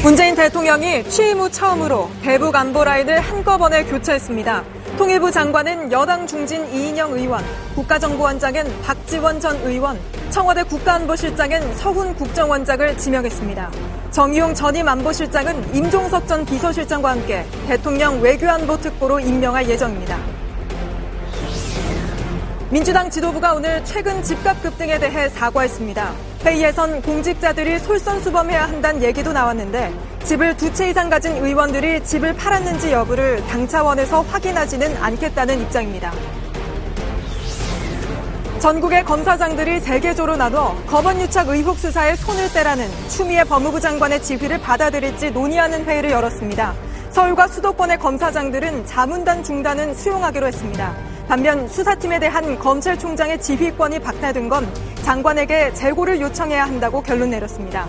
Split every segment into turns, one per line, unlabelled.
문재인 대통령이 취임 후 처음으로 대북 안보 라인을 한꺼번에 교체했습니다. 통일부 장관은 여당 중진 이인영 의원, 국가정보원장엔 박지원 전 의원, 청와대 국가안보실장엔 서훈 국정원장을 지명했습니다. 정의용 전임 안보실장은 임종석 전 비서실장과 함께 대통령 외교안보특보로 임명할 예정입니다. 민주당 지도부가 오늘 최근 집값 급등에 대해 사과했습니다. 회의에선 공직자들이 솔선수범해야 한다는 얘기도 나왔는데 집을 2채 이상 가진 의원들이 집을 팔았는지 여부를 당 차원에서 확인하지는 않겠다는 입장입니다. 전국의 검사장들이 3개조로 나눠 검언유착 의혹 수사에 손을 떼라는 추미애 법무부 장관의 지휘를 받아들일지 논의하는 회의를 열었습니다. 서울과 수도권의 검사장들은 자문단 중단은 수용하기로 했습니다. 반면 수사팀에 대한 검찰총장의 지휘권이 박탈된 건 장관에게 재고를 요청해야 한다고 결론 내렸습니다.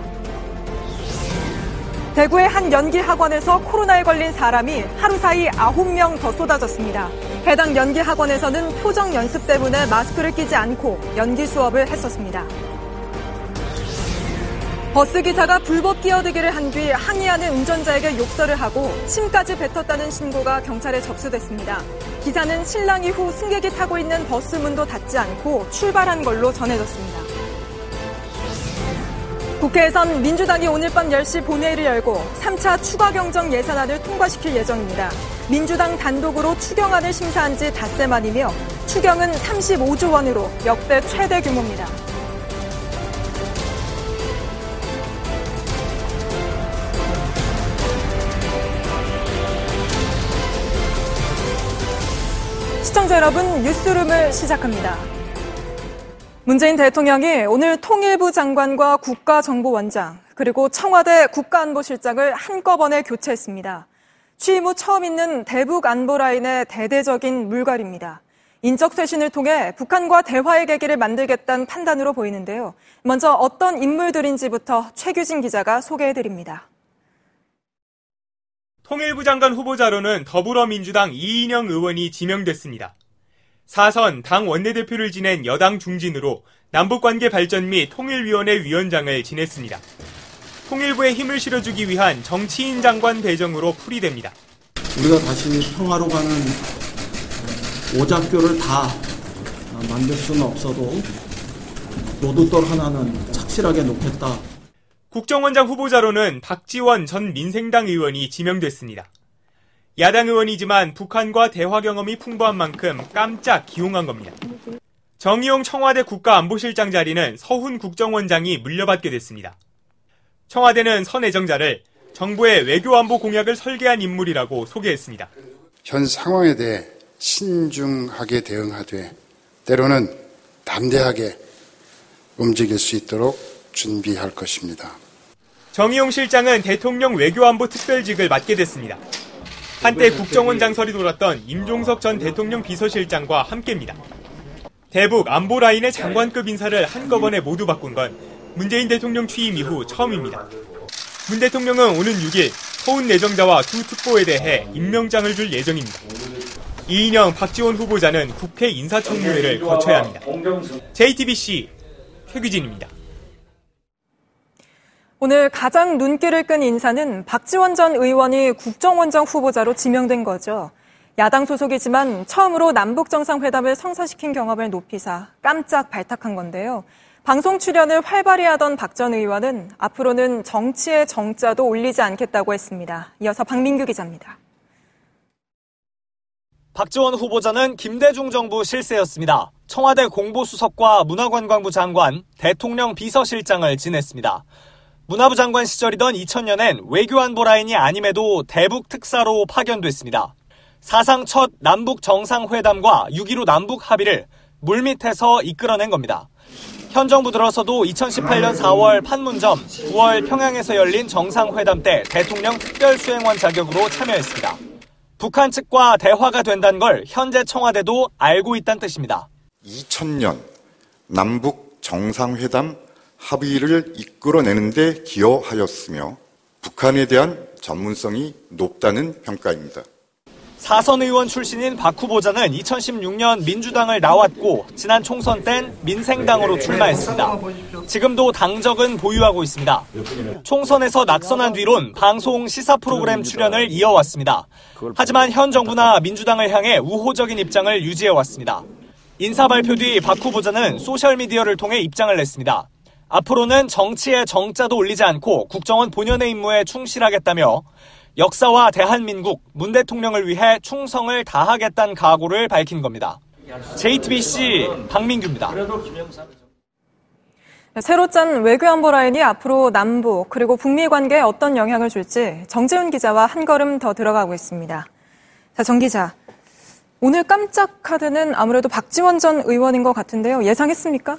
대구의 한 연기학원에서 코로나에 걸린 사람이 하루 사이 9명 더 쏟아졌습니다. 해당 연기학원에서는 표정 연습 때문에 마스크를 끼지 않고 연기 수업을 했었습니다. 버스기사가 불법 끼어들기를 한 뒤 항의하는 운전자에게 욕설을 하고 침까지 뱉었다는 신고가 경찰에 접수됐습니다. 기사는 실랑 이후 승객이 타고 있는 버스 문도 닫지 않고 출발한 걸로 전해졌습니다. 국회에선 민주당이 오늘 밤 10시 본회의를 열고 3차 추가 경정 예산안을 통과시킬 예정입니다. 민주당 단독으로 추경안을 심사한 지 닷새 만이며 추경은 35조 원으로 역대 최대 규모입니다. 시청자 여러분, 뉴스룸을 시작합니다. 문재인 대통령이 오늘 통일부 장관과 국가정보원장 그리고 청와대 국가안보실장을 한꺼번에 교체했습니다. 취임 후 처음 있는 대북 안보 라인의 대대적인 물갈이입니다. 인적 쇄신을 통해 북한과 대화의 계기를 만들겠다는 판단으로 보이는데요. 먼저 어떤 인물들인지부터 최규진 기자가 소개해드립니다.
통일부 장관 후보자로는 더불어민주당 이인영 의원이 지명됐습니다. 4선 당 원내대표를 지낸 여당 중진으로 남북관계 발전 및 통일위원회 위원장을 지냈습니다. 통일부에 힘을 실어주기 위한 정치인 장관 배정으로 풀이됩니다.
우리가 다시 평화로 가는 오작교를 다 만들 수는 없어도 노두돌 하나는 착실하게 놓겠다.
국정원장 후보자로는 박지원 전 민생당 의원이 지명됐습니다. 야당 의원이지만 북한과 대화 경험이 풍부한 만큼 깜짝 기용한 겁니다. 정의용 청와대 국가안보실장 자리는 서훈 국정원장이 물려받게 됐습니다. 청와대는 선 애정자를 정부의 외교안보 공약을 설계한 인물이라고 소개했습니다.
현 상황에 대해 신중하게 대응하되 때로는 담대하게 움직일 수 있도록 준비할 것입니다.
정의용 실장은 대통령 외교안보 특별직을 맡게 됐습니다. 한때 국정원장 설이 돌았던 임종석 전 대통령 비서실장과 함께입니다. 대북 안보 라인의 장관급 인사를 한꺼번에 모두 바꾼 건 문재인 대통령 취임 이후 처음입니다. 문 대통령은 오는 6일 서훈 내정자와 두 특보에 대해 임명장을 줄 예정입니다. 이인영, 박지원 후보자는 국회 인사청문회를 거쳐야 합니다. JTBC 최규진입니다.
오늘 가장 눈길을 끈 인사는 박지원 전 의원이 국정원장 후보자로 지명된 거죠. 야당 소속이지만 처음으로 남북정상회담을 성사시킨 경험을 높이사 깜짝 발탁한 건데요. 방송 출연을 활발히 하던 박 전 의원은 앞으로는 정치의 정자도 올리지 않겠다고 했습니다. 이어서 박민규 기자입니다.
박지원 후보자는 김대중 정부 실세였습니다. 청와대 공보수석과 문화관광부 장관, 대통령 비서실장을 지냈습니다. 문화부 장관 시절이던 2000년엔 외교안보 라인이 아님에도 대북 특사로 파견됐습니다. 사상 첫 남북 정상회담과 6.15 남북 합의를 물밑에서 이끌어낸 겁니다. 현 정부 들어서도 2018년 4월 판문점, 9월 평양에서 열린 정상회담 때 대통령 특별수행원 자격으로 참여했습니다. 북한 측과 대화가 된다는 걸 현재 청와대도 알고 있다는 뜻입니다.
2000년 남북 정상회담 합의를 이끌어내는 데 기여하였으며 북한에 대한 전문성이 높다는 평가입니다.
4선 의원 출신인 박 후보자는 2016년 민주당을 나왔고 지난 총선 땐 민생당으로 출마했습니다. 지금도 당적은 보유하고 있습니다. 총선에서 낙선한 뒤론 방송 시사 프로그램 출연을 이어왔습니다. 하지만 현 정부나 민주당을 향해 우호적인 입장을 유지해왔습니다. 인사 발표 뒤 박 후보자는 소셜미디어를 통해 입장을 냈습니다. 앞으로는 정치에 정자도 올리지 않고 국정원 본연의 임무에 충실하겠다며 역사와 대한민국, 문 대통령을 위해 충성을 다하겠다는 각오를 밝힌 겁니다. JTBC 박민규입니다.
새로 짠 외교안보 라인이 앞으로 남북 그리고 북미 관계에 어떤 영향을 줄지 정재훈 기자와 한 걸음 더 들어가고 있습니다. 자, 정 기자. 오늘 깜짝 카드는 아무래도 박지원 전 의원인 것 같은데요. 예상했습니까?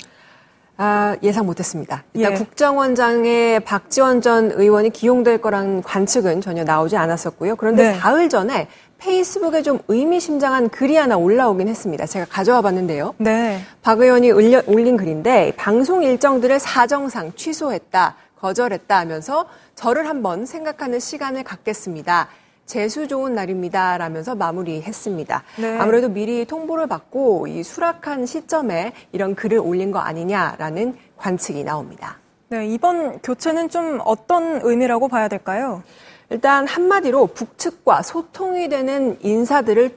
예상 못했습니다. 일단 국정원장에 박지원 전 의원이 기용될 거란 관측은 전혀 나오지 않았었고요. 그런데 네. 사흘 전에 페이스북에 좀 의미심장한 글이 하나 올라오긴 했습니다. 제가 가져와 봤는데요. 네. 박 의원이 올린 글인데 방송 일정들을 사정상 취소했다, 거절했다 하면서 저를 한번 생각하는 시간을 갖겠습니다. 재수 좋은 날입니다. 라면서 마무리했습니다. 네. 아무래도 미리 통보를 받고 이 수락한 시점에 이런 글을 올린 거 아니냐라는 관측이 나옵니다.
네, 이번 교체는 좀 어떤 의미라고 봐야 될까요?
일단 한마디로 북측과 소통이 되는 인사들을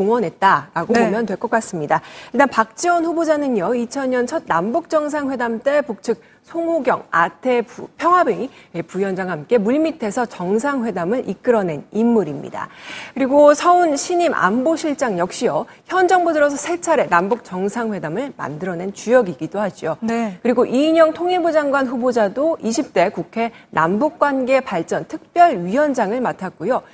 총동원했다라고 보면 될 것 같습니다. 일단 박지원 후보자는요, 2000년 첫 남북정상회담 때 북측 송호경, 아태 평화회의 부위원장과 함께 물밑에서 정상회담을 이끌어낸 인물입니다. 그리고 서훈 신임 안보실장 역시요, 현 정부 들어서 세 차례 남북 정상회담을 만들어낸 주역이기도 하죠. 네. 그리고 이인영 통일부 장관 후보자도 20대 국회 남북관계 발전 특별위원장을 맡았고요.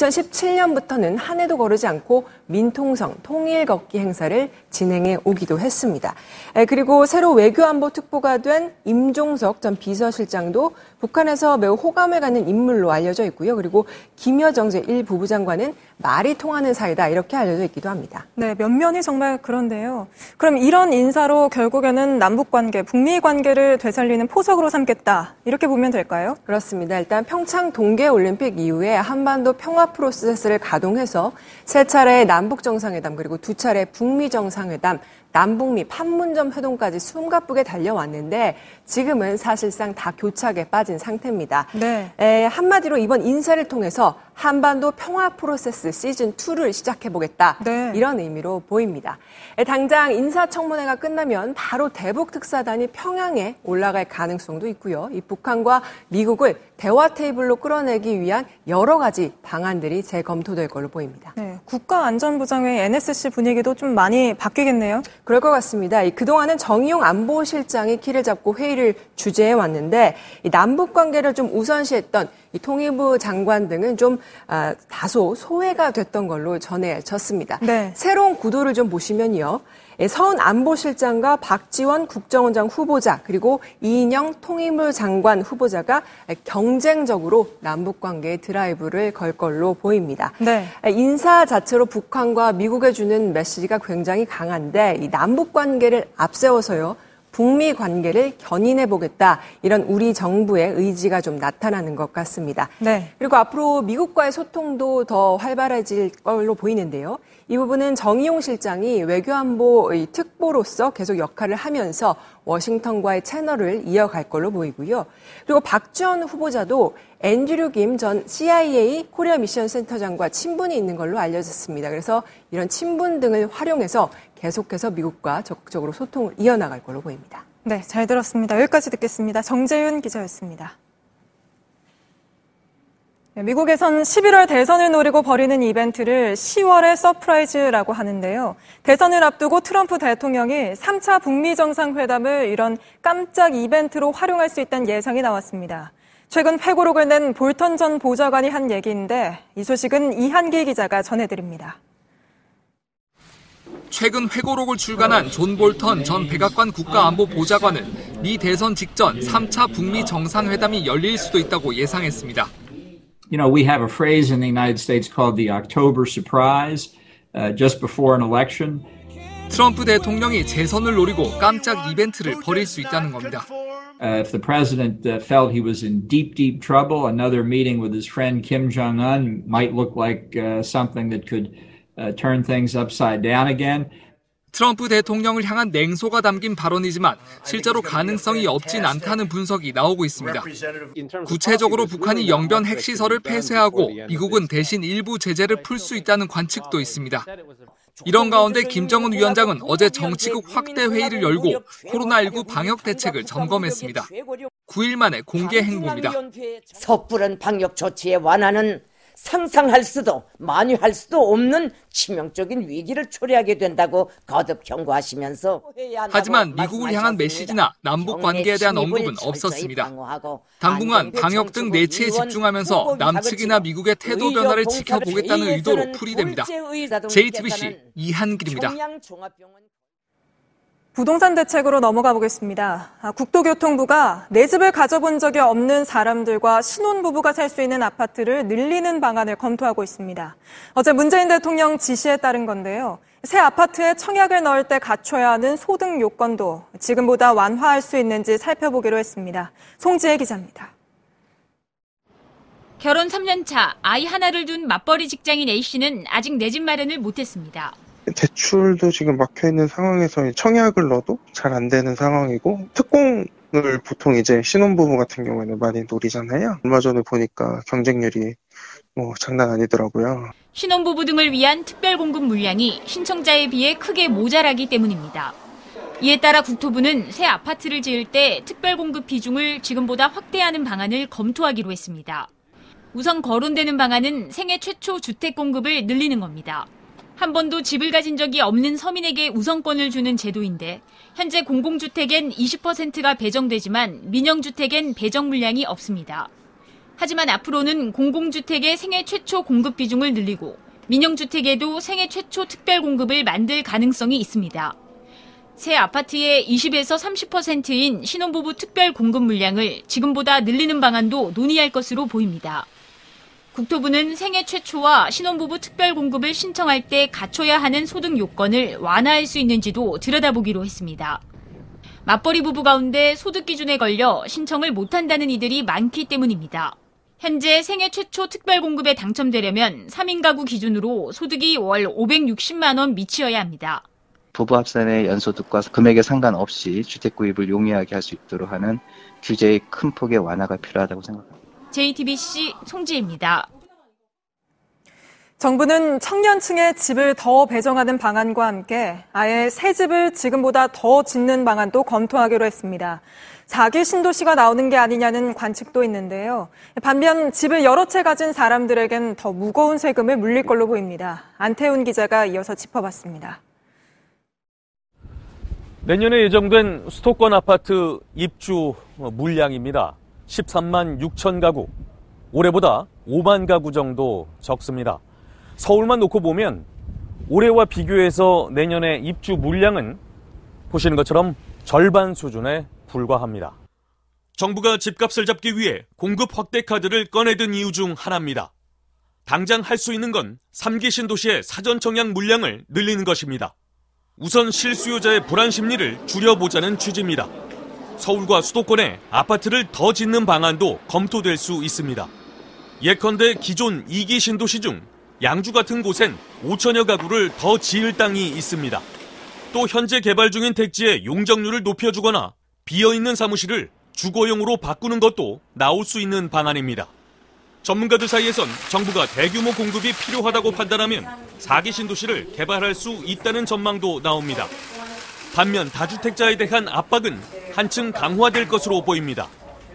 2017년부터는 한 해도 거르지 않고 민통성 통일 걷기 행사를 진행해 오기도 했습니다. 그리고 새로 외교안보 특보가 된 임종석 전 비서실장도 북한에서 매우 호감을 갖는 인물로 알려져 있고요. 그리고 김여정 제1부부장관은 말이 통하는 사이다 이렇게 알려져 있기도 합니다.
네, 면면이 정말 그런데요. 그럼 이런 인사로 결국에는 남북관계, 북미관계를 되살리는 포석으로 삼겠다 이렇게 보면 될까요?
그렇습니다. 일단 평창 동계올림픽 이후에 한반도 평화 프로세스를 가동해서 세 차례 남북정상회담 그리고 두 차례 북미정상회담, 남북미 판문점 회동까지 숨가쁘게 달려왔는데 지금은 사실상 다 교착에 빠진 상태입니다. 네. 한마디로 이번 인사를 통해서 한반도 평화 프로세스 시즌2를 시작해보겠다. 네. 이런 의미로 보입니다. 당장 인사청문회가 끝나면 바로 대북 특사단이 평양에 올라갈 가능성도 있고요. 이 북한과 미국을 대화 테이블로 끌어내기 위한 여러 가지 방안들이 재검토될 걸로 보입니다.
네, 국가안전보장회 NSC 분위기도 좀 많이 바뀌겠네요.
그럴 것 같습니다. 그동안은 정의용 안보실장이 키를 잡고 회의를 주재해 왔는데 이 남북 관계를 좀 우선시했던 이 통일부 장관 등은 좀 다소 소외가 됐던 걸로 전해졌습니다. 네. 새로운 구도를 좀 보시면요. 서훈 안보실장과 박지원 국정원장 후보자 그리고 이인영 통일부 장관 후보자가 경쟁적으로 남북관계의 드라이브를 걸 걸로 보입니다. 네. 인사 자체로 북한과 미국에 주는 메시지가 굉장히 강한데 이 남북관계를 앞세워서요. 북미 관계를 견인해보겠다. 이런 우리 정부의 의지가 좀 나타나는 것 같습니다. 네. 그리고 앞으로 미국과의 소통도 더 활발해질 걸로 보이는데요. 이 부분은 정의용 실장이 외교안보 특보로서 계속 역할을 하면서 워싱턴과의 채널을 이어갈 걸로 보이고요. 그리고 박지원 후보자도 앤드류 김 전 CIA 코리아 미션 센터장과 친분이 있는 걸로 알려졌습니다. 그래서 이런 친분 등을 활용해서 계속해서 미국과 적극적으로 소통을 이어나갈 걸로 보입니다.
네, 잘 들었습니다. 여기까지 듣겠습니다. 정재윤 기자였습니다. 미국에선 11월 대선을 노리고 벌이는 이벤트를 10월의 서프라이즈라고 하는데요. 대선을 앞두고 트럼프 대통령이 3차 북미 정상회담을 이런 깜짝 이벤트로 활용할 수 있다는 예상이 나왔습니다. 최근 회고록을 낸 볼턴 전 보좌관이 한 얘기인데 이 소식은 이한기 기자가 전해드립니다.
최근 회고록을 출간한 존 볼턴 전 백악관 국가안보보좌관은 미 대선 직전 3차 북미 정상회담이 열릴 수도 있다고 예상했습니다.
You know, we have a phrase in the United States called the October surprise, just before an election.
트럼프 대통령이 재선을 노리고 깜짝 이벤트를 벌일 수 있다는 겁니다.
If the president felt he was in deep trouble, another meeting with his friend Kim Jong-un might look like something that could turn things upside down again.
트럼프 대통령을 향한 냉소가 담긴 발언이지만 실제로 가능성이 없진 않다는 분석이 나오고 있습니다. 구체적으로 북한이 영변 핵시설을 폐쇄하고 미국은 대신 일부 제재를 풀 수 있다는 관측도 있습니다. 이런 가운데 김정은 위원장은 어제 정치국 확대 회의를 열고 코로나19 방역 대책을 점검했습니다. 9일 만에 공개 행보입니다.
섣부른 방역 조치의 완화는 상상할 수도 만회할 수도 없는 치명적인 위기를 초래하게 된다고 거듭 경고하시면서
하지만 미국을 향한 메시지나 남북 관계에 대한 언급은 없었습니다. 당분간 방역 등 내치에 집중하면서 남측이나 미국의 태도 변화를 지켜보겠다는 의도로 풀이됩니다. JTBC 이한길입니다.
부동산 대책으로 넘어가 보겠습니다. 국토교통부가 내 집을 가져본 적이 없는 사람들과 신혼부부가 살 수 있는 아파트를 늘리는 방안을 검토하고 있습니다. 어제 문재인 대통령 지시에 따른 건데요. 새 아파트에 청약을 넣을 때 갖춰야 하는 소득 요건도 지금보다 완화할 수 있는지 살펴보기로 했습니다. 송지혜 기자입니다.
결혼 3년 차 아이 하나를 둔 맞벌이 직장인 A씨는 아직 내 집 마련을 못했습니다.
대출도 지금 막혀있는 상황에서 청약을 넣어도 잘 안 되는 상황이고 특공을 보통 이제 신혼부부 같은 경우에는 많이 노리잖아요. 얼마 전에 보니까 경쟁률이 장난 아니더라고요.
신혼부부 등을 위한 특별공급 물량이 신청자에 비해 크게 모자라기 때문입니다. 이에 따라 국토부는 새 아파트를 지을 때 특별공급 비중을 지금보다 확대하는 방안을 검토하기로 했습니다. 우선 거론되는 방안은 생애 최초 주택 공급을 늘리는 겁니다. 한 번도 집을 가진 적이 없는 서민에게 우선권을 주는 제도인데 현재 공공주택엔 20%가 배정되지만 민영주택엔 배정 물량이 없습니다. 하지만 앞으로는 공공주택의 생애 최초 공급 비중을 늘리고 민영주택에도 생애 최초 특별 공급을 만들 가능성이 있습니다. 새 아파트의 20에서 30%인 신혼부부 특별 공급 물량을 지금보다 늘리는 방안도 논의할 것으로 보입니다. 국토부는 생애 최초와 신혼부부 특별 공급을 신청할 때 갖춰야 하는 소득 요건을 완화할 수 있는지도 들여다보기로 했습니다. 맞벌이 부부 가운데 소득 기준에 걸려 신청을 못한다는 이들이 많기 때문입니다. 현재 생애 최초 특별 공급에 당첨되려면 3인 가구 기준으로 소득이 월 560만 원 미치어야 합니다.
부부 합산의 연소득과 금액에 상관없이 주택 구입을 용이하게 할 수 있도록 하는 규제의 큰 폭의 완화가 필요하다고 생각합니다.
JTBC 송지혜입니다.
정부는 청년층의 집을 더 배정하는 방안과 함께 아예 새 집을 지금보다 더 짓는 방안도 검토하기로 했습니다. 4기 신도시가 나오는 게 아니냐는 관측도 있는데요. 반면 집을 여러 채 가진 사람들에겐 더 무거운 세금을 물릴 걸로 보입니다. 안태훈 기자가 이어서 짚어봤습니다.
내년에 예정된 수도권 아파트 입주 물량입니다. 13만 6천 가구, 올해보다 5만 가구 정도 적습니다. 서울만 놓고 보면 올해와 비교해서 내년의 입주 물량은 보시는 것처럼 절반 수준에 불과합니다. 정부가 집값을 잡기 위해 공급 확대 카드를 꺼내든 이유 중 하나입니다. 당장 할 수 있는 건 3기 신도시의 사전 청약 물량을 늘리는 것입니다. 우선 실수요자의 불안 심리를 줄여보자는 취지입니다. 서울과 수도권에 아파트를 더 짓는 방안도 검토될 수 있습니다. 예컨대 기존 2기 신도시 중 양주 같은 곳엔 5천여 가구를 더 지을 땅이 있습니다. 또 현재 개발 중인 택지의 용적률을 높여주거나 비어있는 사무실을 주거용으로 바꾸는 것도 나올 수 있는 방안입니다. 전문가들 사이에선 정부가 대규모 공급이 필요하다고 판단하면 4기 신도시를 개발할 수 있다는 전망도 나옵니다. 반면 다주택자에 대한 압박은 한층 강화될 것으로 보입니다.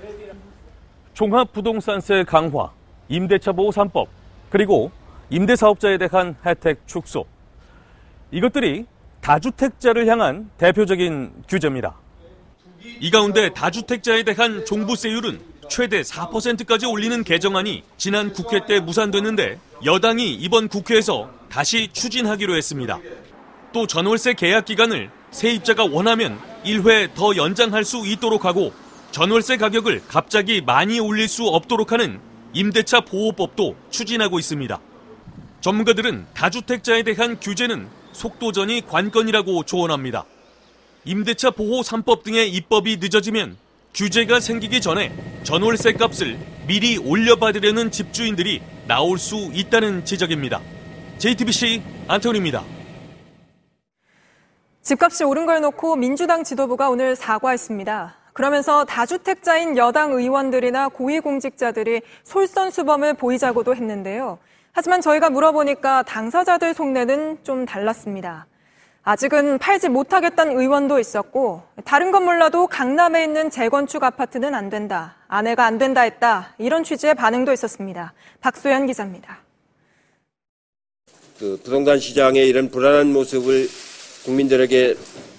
종합부동산세 강화, 임대차 보호 3법, 그리고 임대사업자에 대한 혜택 축소. 이것들이 다주택자를 향한 대표적인 규제입니다. 이 가운데 다주택자에 대한 종부세율은 최대 4%까지 올리는 개정안이 지난 국회 때 무산됐는데 여당이 이번 국회에서 다시 추진하기로 했습니다. 또 전월세 계약 기간을 세입자가 원하면 1회 더 연장할 수 있도록 하고 전월세 가격을 갑자기 많이 올릴 수 없도록 하는 임대차 보호법도 추진하고 있습니다. 전문가들은 다주택자에 대한 규제는 속도전이 관건이라고 조언합니다. 임대차 보호 3법 등의 입법이 늦어지면 규제가 생기기 전에 전월세 값을 미리 올려받으려는 집주인들이 나올 수 있다는 지적입니다. JTBC 안태훈입니다.
집값이 오른 걸 놓고 민주당 지도부가 오늘 사과했습니다. 그러면서 다주택자인 여당 의원들이나 고위공직자들이 솔선수범을 보이자고도 했는데요. 하지만 저희가 물어보니까 당사자들 속내는 좀 달랐습니다. 아직은 팔지 못하겠다는 의원도 있었고 다른 건 몰라도 강남에 있는 재건축 아파트는 안 된다. 아내가 안 된다 했다. 이런 취지의 반응도 있었습니다. 박소연 기자입니다.
부동산 시장의 이런 불안한 모습을 국민들에게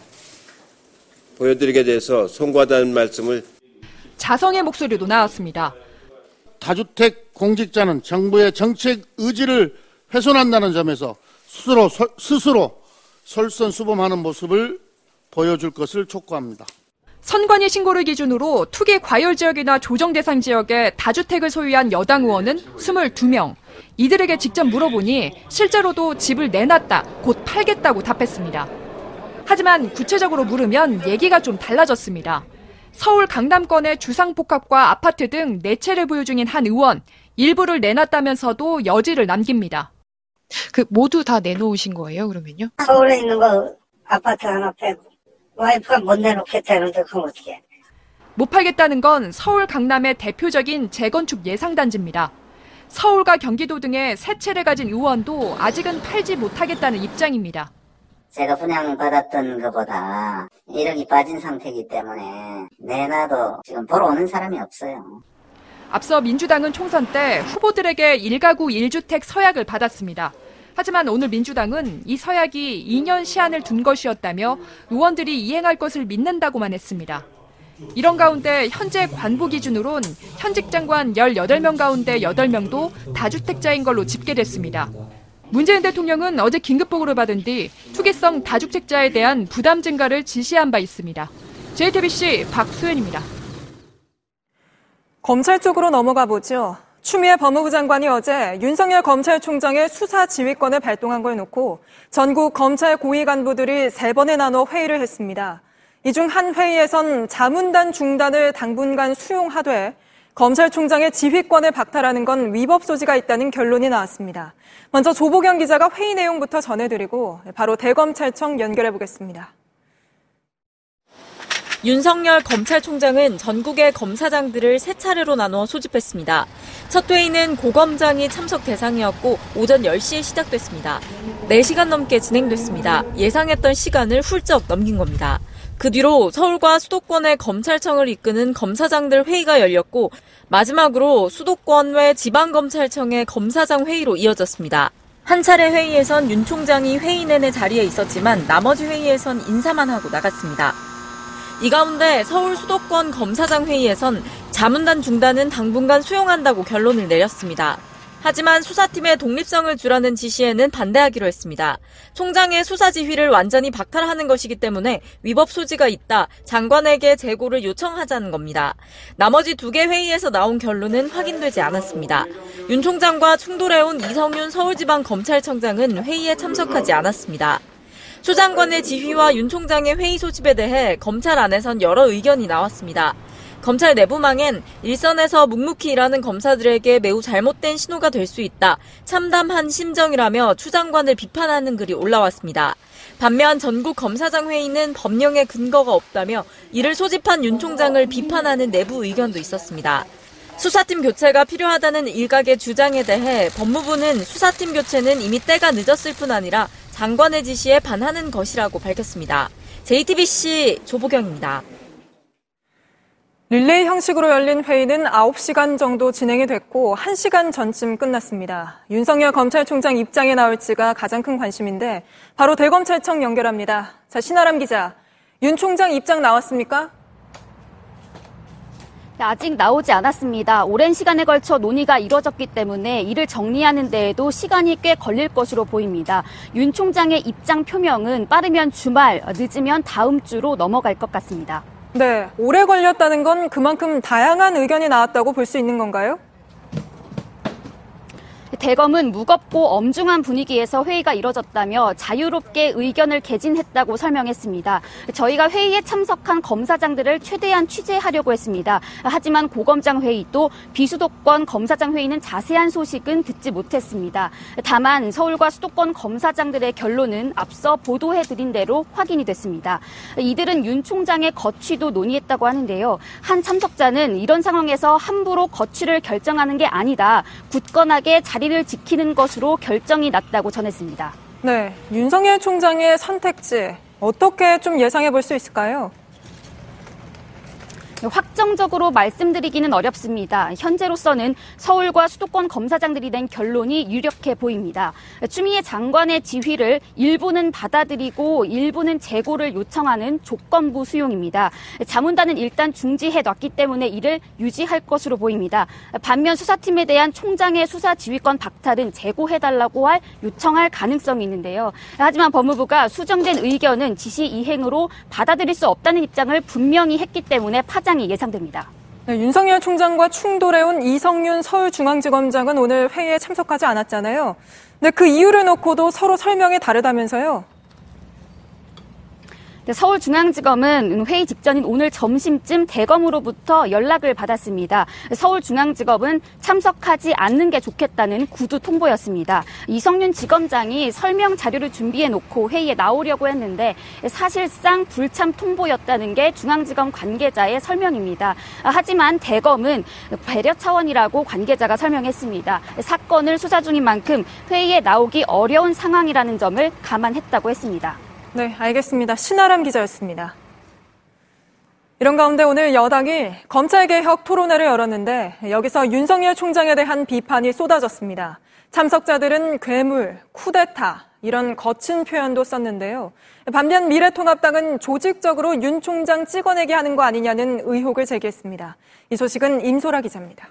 보여드리게 돼서 송구하다는 말씀을.
자성의 목소리도 나왔습니다.
다주택 공직자는 정부의 정책 의지를 훼손한다는 점에서 스스로 솔선수범하는 모습을 보여줄 것을 촉구합니다.
선관위 신고를 기준으로 투기 과열 지역이나 조정 대상 지역에 다주택을 소유한 여당 의원은 22명. 이들에게 직접 물어보니 실제로도 집을 내놨다, 곧 팔겠다고 답했습니다. 하지만 구체적으로 물으면 얘기가 좀 달라졌습니다. 서울 강남권의 주상복합과 아파트 등 4채를 보유 중인 한 의원, 일부를 내놨다면서도 여지를 남깁니다.
모두 다 내놓으신 거예요, 그러면요?
서울에 있는 거 아파트 하나 빼고 와이프가 못 내놓겠다 이러는데 그럼 어떻게 해?
못 팔겠다는 건 서울 강남의 대표적인 재건축 예상단지입니다. 서울과 경기도 등의 3채를 가진 의원도 아직은 팔지 못하겠다는 입장입니다.
제가 분양받았던 것보다 1억이 빠진 상태이기 때문에 내놔도 지금 보러 오는 사람이 없어요.
앞서 민주당은 총선 때 후보들에게 1가구 1주택 서약을 받았습니다. 하지만 오늘 민주당은 이 서약이 2년 시한을 둔 것이었다며 의원들이 이행할 것을 믿는다고만 했습니다. 이런 가운데 현재 관부 기준으로는 현직 장관 18명 가운데 8명도 다주택자인 걸로 집계됐습니다. 문재인 대통령은 어제 긴급보고를 받은 뒤 투기성 다주택자에 대한 부담 증가를 지시한 바 있습니다. JTBC 박수연입니다.
검찰 쪽으로 넘어가 보죠. 추미애 법무부 장관이 어제 윤석열 검찰총장의 수사 지휘권을 발동한 걸 놓고 전국 검찰 고위 간부들이 3번에 나눠 회의를 했습니다. 이 중 한 회의에선 자문단 중단을 당분간 수용하되 검찰총장의 지휘권을 박탈하는 건 위법 소지가 있다는 결론이 나왔습니다. 먼저 조보경 기자가 회의 내용부터 전해드리고 바로 대검찰청 연결해보겠습니다.
윤석열 검찰총장은 전국의 검사장들을 3차례로 나눠 소집했습니다. 첫 회의는 고검장이 참석 대상이었고 오전 10시에 시작됐습니다. 4시간 넘게 진행됐습니다. 예상했던 시간을 훌쩍 넘긴 겁니다. 그 뒤로 서울과 수도권의 검찰청을 이끄는 검사장들 회의가 열렸고 마지막으로 수도권 외 지방검찰청의 검사장 회의로 이어졌습니다. 한 차례 회의에선 윤 총장이 회의 내내 자리에 있었지만 나머지 회의에선 인사만 하고 나갔습니다. 이 가운데 서울 수도권 검사장 회의에선 자문단 중단은 당분간 수용한다고 결론을 내렸습니다. 하지만 수사팀의 독립성을 주라는 지시에는 반대하기로 했습니다. 총장의 수사 지휘를 완전히 박탈하는 것이기 때문에 위법 소지가 있다, 장관에게 재고를 요청하자는 겁니다. 나머지 2개 회의에서 나온 결론은 확인되지 않았습니다. 윤 총장과 충돌해온 이성윤 서울지방검찰청장은 회의에 참석하지 않았습니다. 조 장관의 지휘와 윤 총장의 회의 소집에 대해 검찰 안에선 여러 의견이 나왔습니다. 검찰 내부망엔 일선에서 묵묵히 일하는 검사들에게 매우 잘못된 신호가 될 수 있다, 참담한 심정이라며 추 장관을 비판하는 글이 올라왔습니다. 반면 전국 검사장 회의는 법령에 근거가 없다며 이를 소집한 윤 총장을 비판하는 내부 의견도 있었습니다. 수사팀 교체가 필요하다는 일각의 주장에 대해 법무부는 수사팀 교체는 이미 때가 늦었을 뿐 아니라 장관의 지시에 반하는 것이라고 밝혔습니다. JTBC 조보경입니다.
릴레이 형식으로 열린 회의는 9시간 정도 진행이 됐고 1시간 전쯤 끝났습니다. 윤석열 검찰총장 입장이 나올지가 가장 큰 관심인데 바로 대검찰청 연결합니다. 자, 신아람 기자, 윤 총장 입장 나왔습니까?
아직 나오지 않았습니다. 오랜 시간에 걸쳐 논의가 이뤄졌기 때문에 이를 정리하는 데에도 시간이 꽤 걸릴 것으로 보입니다. 윤 총장의 입장 표명은 빠르면 주말, 늦으면 다음 주로 넘어갈 것 같습니다.
네, 오래 걸렸다는 건 그만큼 다양한 의견이 나왔다고 볼 수 있는 건가요?
대검은 무겁고 엄중한 분위기에서 회의가 이뤄졌다며 자유롭게 의견을 개진했다고 설명했습니다. 저희가 회의에 참석한 검사장들을 최대한 취재하려고 했습니다. 하지만 고검장 회의 또 비수도권 검사장 회의는 자세한 소식은 듣지 못했습니다. 다만 서울과 수도권 검사장들의 결론은 앞서 보도해드린 대로 확인이 됐습니다. 이들은 윤 총장의 거취도 논의했다고 하는데요. 한 참석자는 이런 상황에서 함부로 거취를 결정하는 게 아니다. 굳건하게 자리를 지키는 것으로 결정이 났다고 전했습니다.
네, 윤석열 총장의 선택지 어떻게 좀 예상해 볼 수 있을까요?
확정적으로 말씀드리기는 어렵습니다. 현재로서는 서울과 수도권 검사장들이 낸 결론이 유력해 보입니다. 추미애 장관의 지휘를 일부는 받아들이고 일부는 재고를 요청하는 조건부 수용입니다. 자문단은 일단 중지해 놨기 때문에 이를 유지할 것으로 보입니다. 반면 수사팀에 대한 총장의 수사 지휘권 박탈은 재고해달라고 요청할 가능성이 있는데요. 하지만 법무부가 수정된 의견은 지시 이행으로 받아들일 수 없다는 입장을 분명히 했기 때문에 파장이 예상됩니다.
네, 윤석열 총장과 충돌해온 이성윤 서울중앙지검장은 오늘 회의에 참석하지 않았잖아요. 근데 그 이유를 놓고도 서로 설명이 다르다면서요?
서울중앙지검은 회의 직전인 오늘 점심쯤 대검으로부터 연락을 받았습니다. 서울중앙지검은 참석하지 않는 게 좋겠다는 구두 통보였습니다. 이성윤 지검장이 설명 자료를 준비해놓고 회의에 나오려고 했는데 사실상 불참 통보였다는 게 중앙지검 관계자의 설명입니다. 하지만 대검은 배려 차원이라고 관계자가 설명했습니다. 사건을 수사 중인 만큼 회의에 나오기 어려운 상황이라는 점을 감안했다고 했습니다.
네, 알겠습니다. 신아람 기자였습니다. 이런 가운데 오늘 여당이 검찰개혁 토론회를 열었는데 여기서 윤석열 총장에 대한 비판이 쏟아졌습니다. 참석자들은 괴물, 쿠데타 이런 거친 표현도 썼는데요. 반면 미래통합당은 조직적으로 윤 총장 찍어내게 하는 거 아니냐는 의혹을 제기했습니다. 이 소식은 임소라 기자입니다.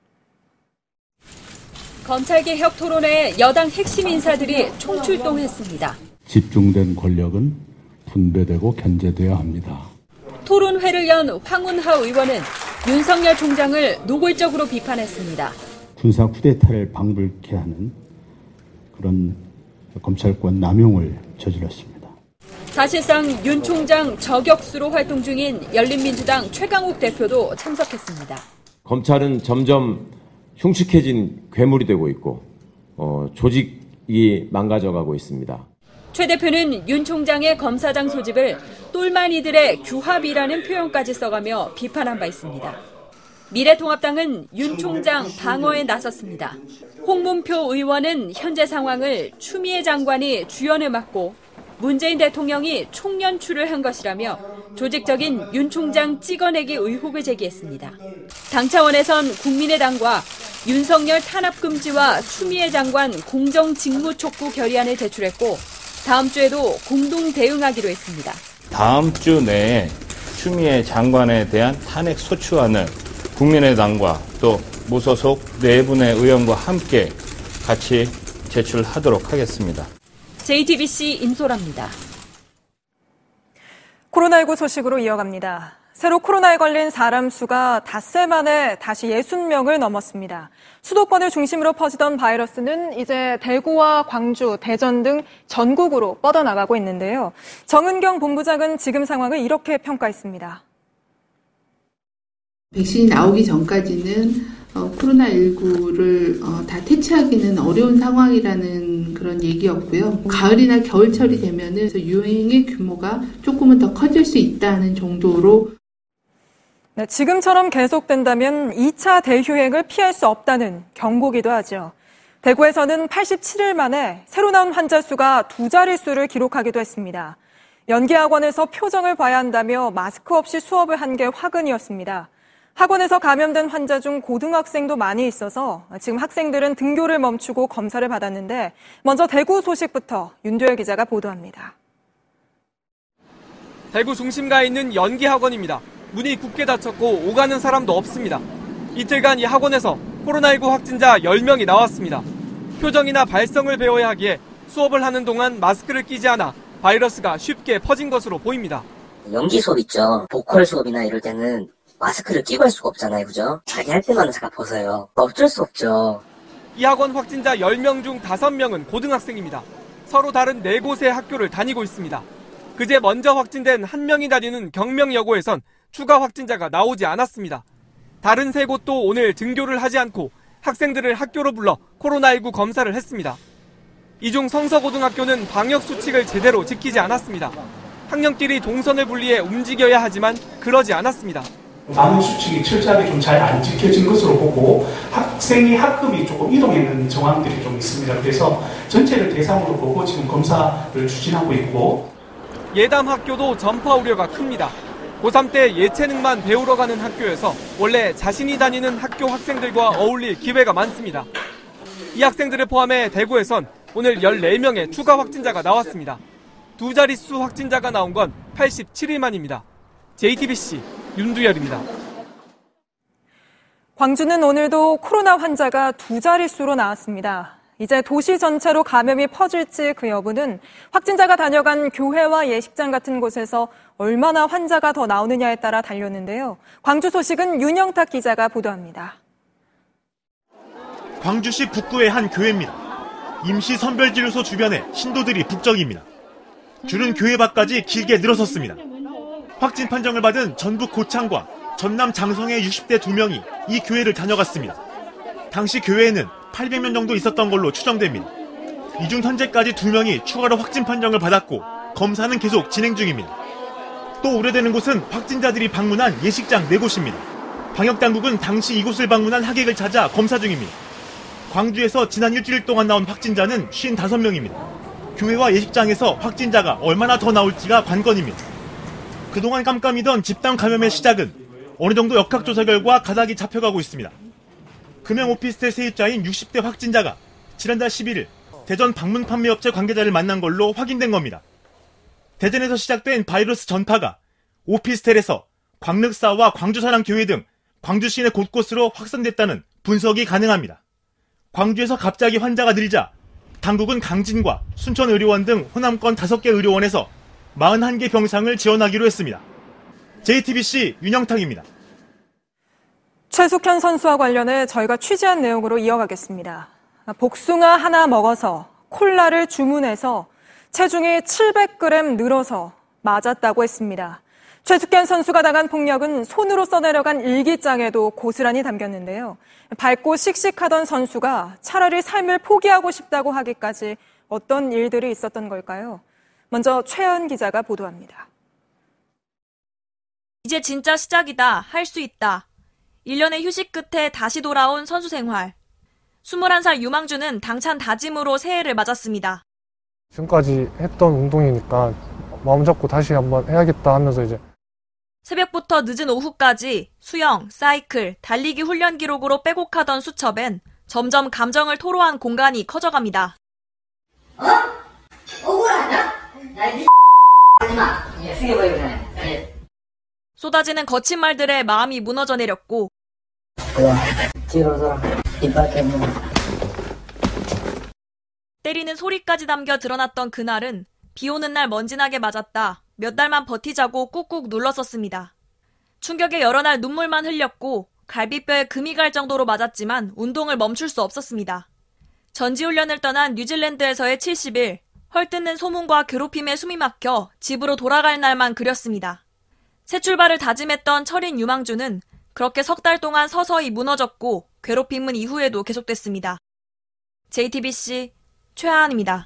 검찰개혁 토론회에 여당 핵심 인사들이 총출동했습니다.
집중된 권력은 분배되고 견제돼야 합니다.
토론회를 연 황운하 의원은 윤석열 총장을 노골적으로 비판했습니다.
군사 쿠데타를 방불케 하는 그런 검찰권 남용을 저질렀습니다.
사실상 윤 총장 저격수로 활동 중인 열린민주당 최강욱 대표도 참석했습니다.
검찰은 점점 흉측해진 괴물이 되고 있고 조직이 망가져가고 있습니다.
최 대표는 윤 총장의 검사장 소집을 똘마니들의 규합이라는 표현까지 써가며 비판한 바 있습니다. 미래통합당은 윤 총장 방어에 나섰습니다. 홍문표 의원은 현재 상황을 추미애 장관이 주연을 맡고 문재인 대통령이 총연출을 한 것이라며 조직적인 윤 총장 찍어내기 의혹을 제기했습니다. 당 차원에선 국민의당과 윤석열 탄압 금지와 추미애 장관 공정 직무 촉구 결의안을 제출했고 다음 주에도 공동 대응하기로 했습니다.
다음 주 내에 추미애 장관에 대한 탄핵 소추안을 국민의당과 또 무소속 4분의 의원과 함께 같이 제출하도록 하겠습니다.
JTBC 임소라입니다.
코로나19 소식으로 이어갑니다. 새로 코로나에 걸린 사람 수가 닷새 만에 다시 60명을 넘었습니다. 수도권을 중심으로 퍼지던 바이러스는 이제 대구와 광주, 대전 등 전국으로 뻗어나가고 있는데요. 정은경 본부장은 지금 상황을 이렇게 평가했습니다.
백신이 나오기 전까지는 코로나19를 다 퇴치하기는 어려운 상황이라는 그런 얘기였고요. 가을이나 겨울철이 되면은 유행의 규모가 조금은 더 커질 수 있다는 정도로
네, 지금처럼 계속된다면 2차 대유행을 피할 수 없다는 경고기도 하죠. 대구에서는 87일 만에 새로 나온 환자 수가 2자릿수를 기록하기도 했습니다. 연기학원에서 표정을 봐야 한다며 마스크 없이 수업을 한 게 화근이었습니다. 학원에서 감염된 환자 중 고등학생도 많이 있어서 지금 학생들은 등교를 멈추고 검사를 받았는데 먼저 대구 소식부터 윤도열 기자가 보도합니다.
대구 중심가에 있는 연기학원입니다. 문이 굳게 닫혔고 오가는 사람도 없습니다. 이틀간 이 학원에서 코로나19 확진자 10명이 나왔습니다. 표정이나 발성을 배워야 하기에 수업을 하는 동안 마스크를 끼지 않아 바이러스가 쉽게 퍼진 것으로 보입니다.
연기 수업 있죠. 보컬 수업이나 이럴 때는 마스크를 끼고 할 수가 없잖아요. 그죠? 자기 할 때만 잠깐 벗어요. 어쩔 수 없죠.
이 학원 확진자 10명 중 5명은 고등학생입니다. 서로 다른 4곳의 학교를 다니고 있습니다. 그제 먼저 확진된 1명이 다니는 경명여고에선 추가 확진자가 나오지 않았습니다. 다른 3곳도 오늘 등교를 하지 않고 학생들을 학교로 불러 코로나19 검사를 했습니다. 이 중 성서고등학교는 방역수칙을 제대로 지키지 않았습니다. 학년끼리 동선을 분리해 움직여야 하지만 그러지 않았습니다.
방역수칙이 철저하게 좀 잘 안 지켜진 것으로 보고 학생의 학급이 조금 이동하는 정황들이 좀 있습니다. 그래서 전체를 대상으로 보고 지금 검사를 추진하고 있고.
예담 학교도 전파 우려가 큽니다. 고3 때 예체능만 배우러 가는 학교여서 원래 자신이 다니는 학교 학생들과 어울릴 기회가 많습니다. 이 학생들을 포함해 대구에선 오늘 14명의 추가 확진자가 나왔습니다. 2자릿수 확진자가 나온 건 87일 만입니다. JTBC 윤두열입니다.
광주는 오늘도 코로나 환자가 2자릿수로 나왔습니다. 이제 도시 전체로 감염이 퍼질지 그 여부는 확진자가 다녀간 교회와 예식장 같은 곳에서 얼마나 환자가 더 나오느냐에 따라 달렸는데요. 광주 소식은 윤영탁 기자가 보도합니다.
광주시 북구의 한 교회입니다. 임시 선별진료소 주변에 신도들이 북적입니다. 줄은 교회 밖까지 길게 늘어섰습니다. 확진 판정을 받은 전북 고창과 전남 장성의 60대 2명이 이 교회를 다녀갔습니다. 당시 교회에는 800명 정도 있었던 걸로 추정됩니다. 이 중 현재까지 2명이 추가로 확진 판정을 받았고 검사는 계속 진행 중입니다. 또 우려되는 곳은 확진자들이 방문한 예식장 4곳입니다. 방역당국은 당시 이곳을 방문한 하객을 찾아 검사 중입니다. 광주에서 지난 일주일 동안 나온 확진자는 55명입니다. 교회와 예식장에서 확진자가 얼마나 더 나올지가 관건입니다. 그동안 깜깜이던 집단 감염의 시작은 어느 정도 역학조사 결과 가닥이 잡혀가고 있습니다. 금형 오피스텔 세입자인 60대 확진자가 지난달 11일 대전 방문 판매업체 관계자를 만난 걸로 확인된 겁니다. 대전에서 시작된 바이러스 전파가 오피스텔에서 광륵사와 광주사랑교회 등 광주 시내 곳곳으로 확산됐다는 분석이 가능합니다. 광주에서 갑자기 환자가 늘자 당국은 강진과 순천의료원 등 호남권 5개 의료원에서 41개 병상을 지원하기로 했습니다. JTBC 윤영탁입니다.
최숙현 선수와 관련해 저희가 취재한 내용으로 이어가겠습니다. 복숭아 하나 먹어서 콜라를 주문해서 체중이 700g 늘어서 맞았다고 했습니다. 최숙현 선수가 당한 폭력은 손으로 써내려간 일기장에도 고스란히 담겼는데요. 밝고 씩씩하던 선수가 차라리 삶을 포기하고 싶다고 하기까지 어떤 일들이 있었던 걸까요? 먼저 최은 기자가 보도합니다.
이제 진짜 시작이다. 할 수 있다. 1년의 휴식 끝에 다시 돌아온 선수 생활. 21살 유망주는 당찬 다짐으로 새해를 맞았습니다.
지금까지 했던 운동이니까 마음 잡고 다시 한번 해야겠다 하면서 이제
새벽부터 늦은 오후까지 수영, 사이클, 달리기 훈련 기록으로 빼곡하던 수첩엔 점점 감정을 토로한 공간이 커져갑니다.
억울하냐? 야, 이 하지마. 숙여버리고 전에.
쏟아지는 거친 말들에 마음이 무너져 내렸고
뒤로 돌아. 이빨 때문에.
때리는 소리까지 담겨 드러났던 그날은 비 오는 날 먼지나게 맞았다. 몇 달만 버티자고 꾹꾹 눌렀었습니다. 충격에 여러 날 눈물만 흘렸고 갈비뼈에 금이 갈 정도로 맞았지만 운동을 멈출 수 없었습니다. 전지훈련을 떠난 뉴질랜드에서의 70일, 헐뜯는 소문과 괴롭힘에 숨이 막혀 집으로 돌아갈 날만 그렸습니다. 새 출발을 다짐했던 철인 유망주는 그렇게 석 달 동안 서서히 무너졌고 괴롭힘은 이후에도 계속됐습니다. JTBC 최하은입니다.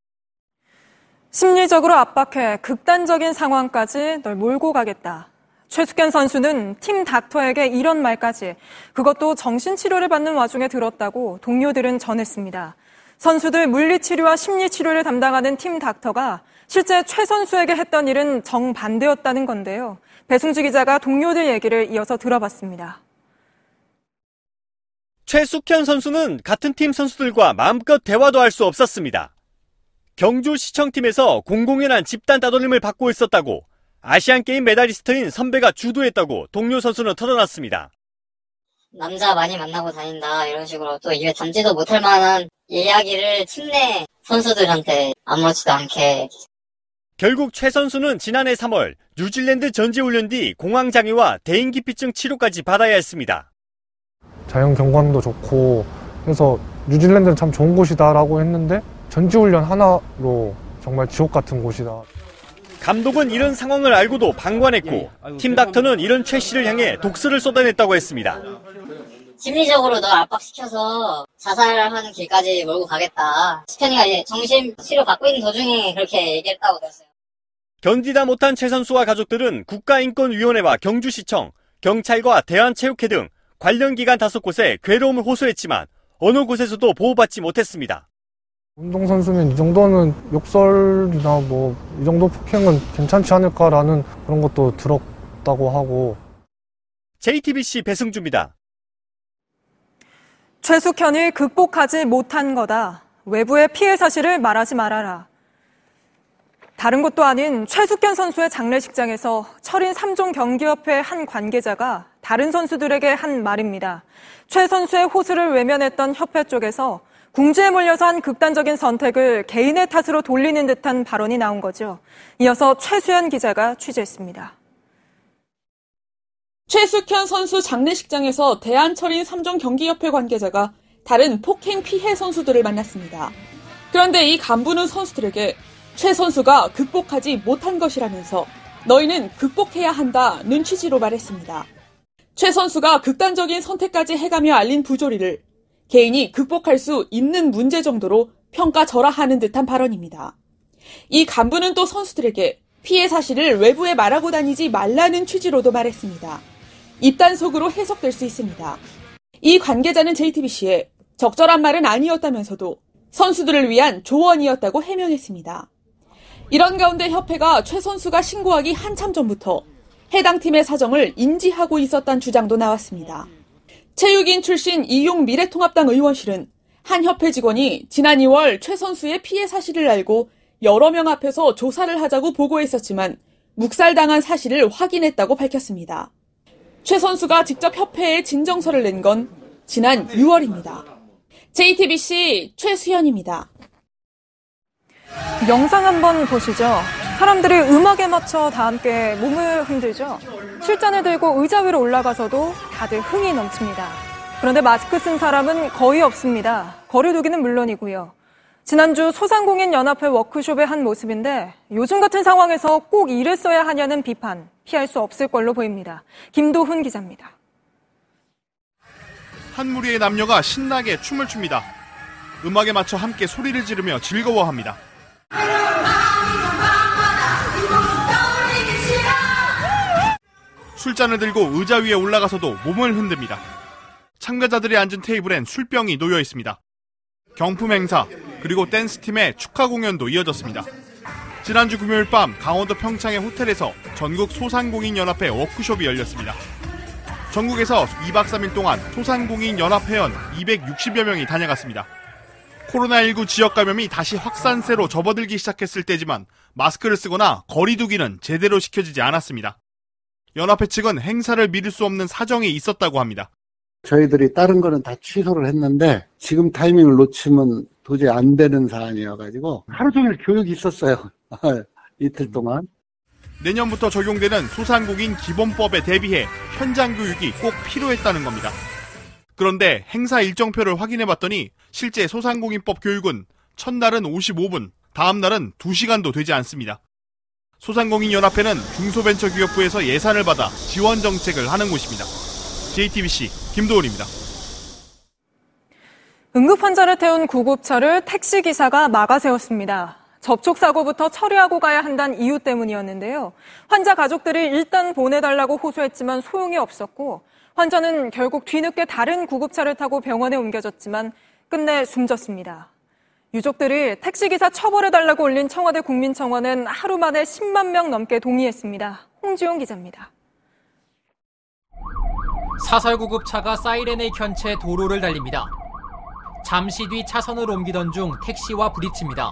심리적으로 압박해 극단적인 상황까지 널 몰고 가겠다. 최숙현 선수는 팀 닥터에게 이런 말까지, 그것도 정신치료를 받는 와중에 들었다고 동료들은 전했습니다. 선수들 물리치료와 심리치료를 담당하는 팀 닥터가 실제 최 선수에게 했던 일은 정반대였다는 건데요. 배승주 기자가 동료들 얘기를 이어서 들어봤습니다.
최숙현 선수는 같은 팀 선수들과 마음껏 대화도 할 수 없었습니다. 경주시청팀에서 공공연한 집단 따돌림을 받고 있었다고 아시안게임 메달리스트인 선배가 주도했다고 동료 선수는 털어놨습니다.
남자 많이 만나고 다닌다 이런 식으로 또 이게 담지도 못할 만한 이야기를 팀 내 선수들한테 아무렇지도 않게.
결국 최 선수는 지난해 3월 뉴질랜드 전지훈련 뒤 공황장애와 대인기피증 치료까지 받아야 했습니다.
자연 경관도 좋고 그래서 뉴질랜드는 참 좋은 곳이다라고 했는데 전지훈련 하나로 정말 지옥 같은 곳이다.
감독은 이런 상황을 알고도 방관했고 팀 닥터는 이런 최 씨를 향해 독설을 쏟아냈다고 했습니다.
심리적으로 너 압박시켜서 자살하는 길까지 몰고 가겠다. 스페니가 이제 정신 치료 받고 있는 도중에 그렇게 얘기했다고 들었어요.
견디다 못한 최 선수와 가족들은 국가인권위원회와 경주시청, 경찰과 대한체육회 등 관련 기관 5곳에 괴로움을 호소했지만 어느 곳에서도 보호받지 못했습니다.
운동선수면 이 정도는 욕설이나 이 정도 폭행은 괜찮지 않을까라는 그런 것도 들었다고 하고.
JTBC 배승주입니다.
최숙현이 극복하지 못한 거다. 외부의 피해 사실을 말하지 말아라. 다른 곳도 아닌 최숙현 선수의 장례식장에서 철인 3종 경기협회 한 관계자가 다른 선수들에게 한 말입니다. 최 선수의 호수를 외면했던 협회 쪽에서 궁지에 몰려서 한 극단적인 선택을 개인의 탓으로 돌리는 듯한 발언이 나온 거죠. 이어서 최수연 기자가 취재했습니다.
최숙현 선수 장례식장에서 대한철인 3종 경기협회 관계자가 다른 폭행 피해 선수들을 만났습니다. 그런데 이 간부는 선수들에게 최 선수가 극복하지 못한 것이라면서 너희는 극복해야 한다는 취지로 말했습니다. 최 선수가 극단적인 선택까지 해가며 알린 부조리를 개인이 극복할 수 있는 문제 정도로 평가절하하는 듯한 발언입니다. 이 간부는 또 선수들에게 피해 사실을 외부에 말하고 다니지 말라는 취지로도 말했습니다. 입단속으로 해석될 수 있습니다. 이 관계자는 JTBC에 적절한 말은 아니었다면서도 선수들을 위한 조언이었다고 해명했습니다. 이런 가운데 협회가 최 선수가 신고하기 한참 전부터 해당 팀의 사정을 인지하고 있었다는 주장도 나왔습니다. 체육인 출신 이용 미래통합당 의원실은 한 협회 직원이 지난 2월 최 선수의 피해 사실을 알고 여러 명 앞에서 조사를 하자고 보고했었지만 묵살당한 사실을 확인했다고 밝혔습니다. 최 선수가 직접 협회에 진정서를 낸 건 지난 6월입니다. JTBC 최수연입니다.
영상 한번 보시죠. 사람들이 음악에 맞춰 다 함께 몸을 흔들죠. 술잔을 들고 의자 위로 올라가서도 다들 흥이 넘칩니다. 그런데 마스크 쓴 사람은 거의 없습니다. 거리 두기는 물론이고요. 지난주 소상공인연합회 워크숍의 한 모습인데 요즘 같은 상황에서 꼭 이랬어야 하냐는 비판, 피할 수 없을 걸로 보입니다. 김도훈 기자입니다.
한 무리의 남녀가 신나게 춤을 춥니다. 음악에 맞춰 함께 소리를 지르며 즐거워합니다. 술잔을 들고 의자 위에 올라가서도 몸을 흔듭니다. 참가자들이 앉은 테이블엔 술병이 놓여 있습니다. 경품 행사, 그리고 댄스팀의 축하 공연도 이어졌습니다. 지난주 금요일 밤 강원도 평창의 호텔에서 전국 소상공인연합회 워크숍이 열렸습니다. 전국에서 2박 3일 동안 소상공인연합회원 260여 명이 다녀갔습니다. 코로나19 지역 감염이 다시 확산세로 접어들기 시작했을 때지만 마스크를 쓰거나 거리 두기는 제대로 지켜지지 않았습니다. 연합회 측은 행사를 미룰 수 없는 사정이 있었다고 합니다.
저희들이 다른 거는 다 취소를 했는데 지금 타이밍을 놓치면 도저히 안 되는 사안이어가지고 하루 종일 교육이 있었어요. 이틀 동안.
내년부터 적용되는 소상공인 기본법에 대비해 현장 교육이 꼭 필요했다는 겁니다. 그런데 행사 일정표를 확인해봤더니 실제 소상공인법 교육은 첫날은 55분, 다음 날은 2시간도 되지 않습니다. 소상공인연합회는 중소벤처기업부에서 예산을 받아 지원 정책을 하는 곳입니다. JTBC 김도훈입니다.
응급환자를 태운 구급차를 택시기사가 막아세웠습니다. 접촉사고부터 처리하고 가야 한다는 이유 때문이었는데요. 환자 가족들이 일단 보내달라고 호소했지만 소용이 없었고 환자는 결국 뒤늦게 다른 구급차를 타고 병원에 옮겨졌지만 끝내 숨졌습니다. 유족들이 택시기사 처벌해달라고 올린 청와대 국민청원은 하루 만에 10만 명 넘게 동의했습니다. 홍지용 기자입니다.
사설구급차가 사이렌을 켠 채 도로를 달립니다. 잠시 뒤 차선을 옮기던 중 택시와 부딪힙니다.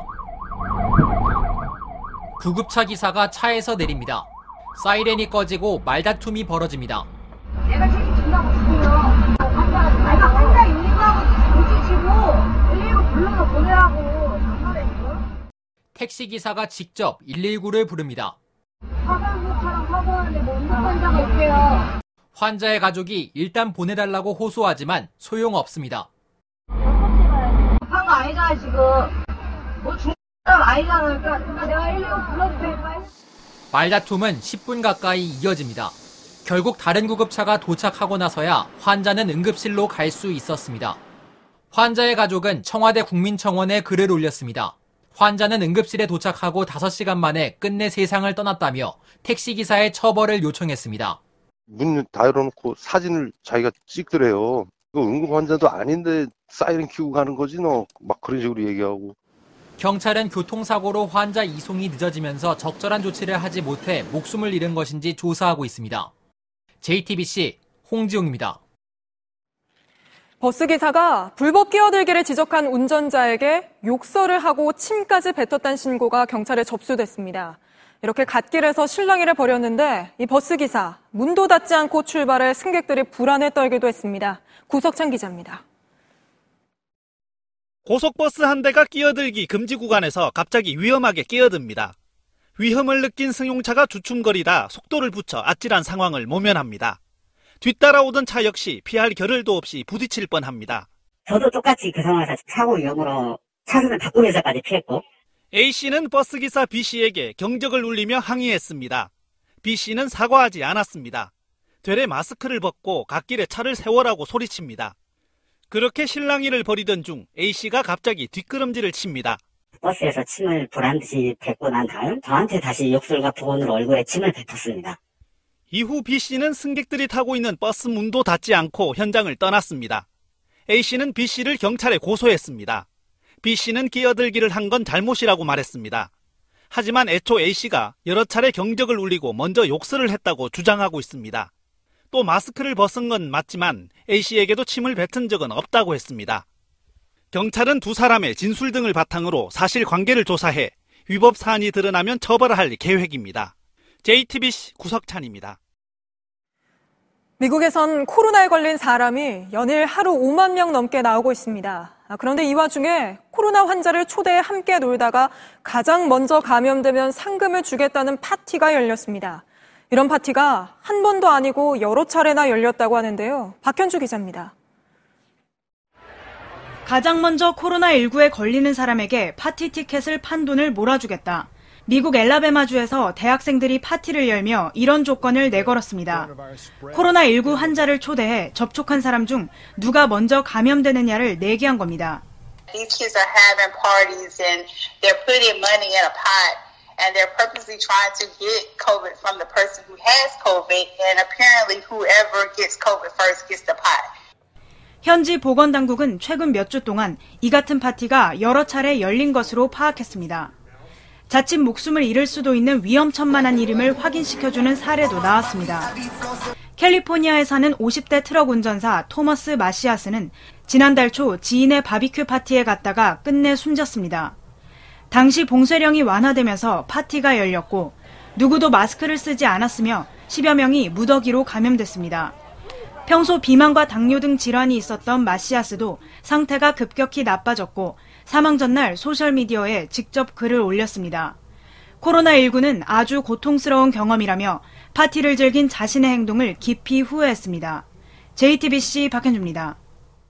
구급차 기사가 차에서 내립니다. 사이렌이 꺼지고 말다툼이 벌어집니다.
내가 책임진다고 주세요. 환자 있는다고 부딪히고 119 불러서 보내라고 장난해.
택시 기사가 직접 119를 부릅니다.
사상구차랑 사고하는데 뭐 응급환자가 있대요.
환자의 가족이 일단 보내달라고 호소하지만 소용없습니다.
6시 가야 아니잖아, 지금. 뭐 중요한 사람 아니잖아. 그러니까 내가 119 불러도 될까?
말다툼은 10분 가까이 이어집니다. 결국 다른 구급차가 도착하고 나서야 환자는 응급실로 갈 수 있었습니다. 환자의 가족은 청와대 국민청원에 글을 올렸습니다. 환자는 응급실에 도착하고 5시간 만에 끝내 세상을 떠났다며 택시기사의 처벌을 요청했습니다.
문 다 열어놓고 사진을 자기가 찍더래요. 그 응급 환자도 아닌데 사이렌 키우고 가는 거지 너. 막 그런 식으로 얘기하고.
경찰은 교통사고로 환자 이송이 늦어지면서 적절한 조치를 하지 못해 목숨을 잃은 것인지 조사하고 있습니다. JTBC 홍지용입니다.
버스기사가 불법 끼어들기를 지적한 운전자에게 욕설을 하고 침까지 뱉었다는 신고가 경찰에 접수됐습니다. 이렇게 갓길에서 실랑이를 벌였는데 이 버스기사 문도 닫지 않고 출발해 승객들이 불안에 떨기도 했습니다. 구석찬 기자입니다.
고속버스 한 대가 끼어들기 금지 구간에서 갑자기 위험하게 끼어듭니다. 위험을 느낀 승용차가 주춤거리다 속도를 붙여 아찔한 상황을 모면합니다. 뒤따라오던 차 역시 피할 겨를도 없이 부딪힐 뻔합니다.
저도 똑같이 그 상황에서 사고 위험으로 차선을 바꾸면서까지 피했고.
A씨는 버스기사 B씨에게 경적을 울리며 항의했습니다. B씨는 사과하지 않았습니다. 되레 마스크를 벗고 갓길에 차를 세워라고 소리칩니다. 그렇게 실랑이를 벌이던 중 A씨가 갑자기 뒷걸음질을 칩니다.
버스에서 침을 보란듯이 뱉고 난 다음 저한테 다시 욕설과 폭언으로 얼굴에 침을 뱉었습니다.
이후 B씨는 승객들이 타고 있는 버스 문도 닫지 않고 현장을 떠났습니다. A씨는 B씨를 경찰에 고소했습니다. B씨는 끼어들기를 한 건 잘못이라고 말했습니다. 하지만 애초 A씨가 여러 차례 경적을 울리고 먼저 욕설을 했다고 주장하고 있습니다. 또 마스크를 벗은 건 맞지만 A씨에게도 침을 뱉은 적은 없다고 했습니다. 경찰은 두 사람의 진술 등을 바탕으로 사실관계를 조사해 위법 사안이 드러나면 처벌할 계획입니다. JTBC 구석찬입니다.
미국에선 코로나에 걸린 사람이 연일 하루 5만 명 넘게 나오고 있습니다. 그런데 이 와중에 코로나 환자를 초대해 함께 놀다가 가장 먼저 감염되면 상금을 주겠다는 파티가 열렸습니다. 이런 파티가 한 번도 아니고 여러 차례나 열렸다고 하는데요. 박현주 기자입니다.
가장 먼저 코로나19에 걸리는 사람에게 파티 티켓을 판 돈을 몰아주겠다. 미국 엘라베마주에서 대학생들이 파티를 열며 이런 조건을 내걸었습니다. 코로나19 환자를 초대해 접촉한 사람 중 누가 먼저 감염되느냐를 내기한 겁니다.
These kids are having parties and they're putting money in a pot and they're purposely trying to get COVID from the person who has COVID and apparently whoever gets COVID first gets the pot.
현지 보건당국은 최근 몇 주 동안 이 같은 파티가 여러 차례 열린 것으로 파악했습니다. 자칫 목숨을 잃을 수도 있는 위험천만한 이름을 확인시켜주는 사례도 나왔습니다. 캘리포니아에 사는 50대 트럭 운전사 토머스 마시아스는 지난달 초 지인의 바비큐 파티에 갔다가 끝내 숨졌습니다. 당시 봉쇄령이 완화되면서 파티가 열렸고 누구도 마스크를 쓰지 않았으며 10여 명이 무더기로 감염됐습니다. 평소 비만과 당뇨 등 질환이 있었던 마시아스도 상태가 급격히 나빠졌고 사망 전날 소셜미디어에 직접 글을 올렸습니다. 코로나19는 아주 고통스러운 경험이라며 파티를 즐긴 자신의 행동을 깊이 후회했습니다. JTBC 박현주입니다.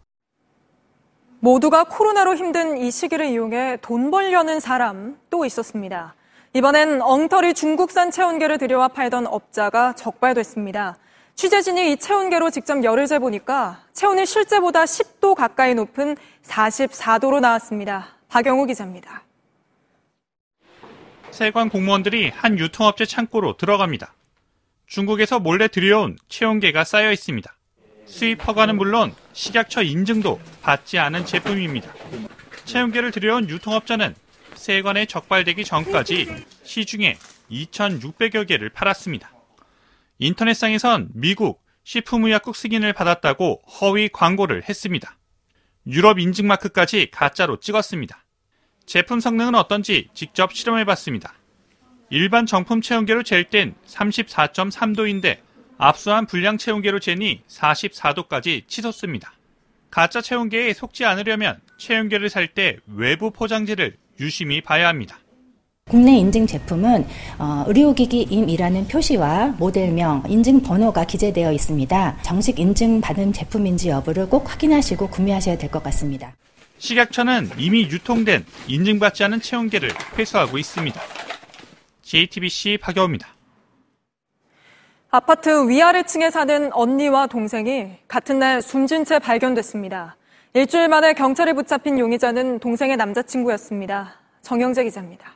모두가 코로나로 힘든 이 시기를 이용해 돈 벌려는 사람 또 있었습니다. 이번엔 엉터리 중국산 체온계를 들여와 팔던 업자가 적발됐습니다. 취재진이 이 체온계로 직접 열을 재보니까 체온이 실제보다 10도 가까이 높은 44도로 나왔습니다. 박영우 기자입니다.
세관 공무원들이 한 유통업체 창고로 들어갑니다. 중국에서 몰래 들여온 체온계가 쌓여 있습니다. 수입 허가는 물론 식약처 인증도 받지 않은 제품입니다. 체온계를 들여온 유통업자는 세관에 적발되기 전까지 시중에 2,600여 개를 팔았습니다. 인터넷상에선 미국 식품의약국 승인을 받았다고 허위 광고를 했습니다. 유럽 인증마크까지 가짜로 찍었습니다. 제품 성능은 어떤지 직접 실험해봤습니다. 일반 정품 체온계로 잴 땐 34.3도인데 압수한 불량 체온계로 재니 44도까지 치솟습니다. 가짜 체온계에 속지 않으려면 체온계를 살 때 외부 포장지를 유심히 봐야 합니다.
국내 인증 제품은 의료기기임이라는 표시와 모델명, 인증 번호가 기재되어 있습니다. 정식 인증받은 제품인지 여부를 꼭 확인하시고 구매하셔야 될 것 같습니다.
식약처는 이미 유통된 인증받지 않은 체온계를 회수하고 있습니다. JTBC 박여우입니다.
아파트 위아래층에 사는 언니와 동생이 같은 날 숨진 채 발견됐습니다. 일주일 만에 경찰에 붙잡힌 용의자는 동생의 남자친구였습니다. 정영재 기자입니다.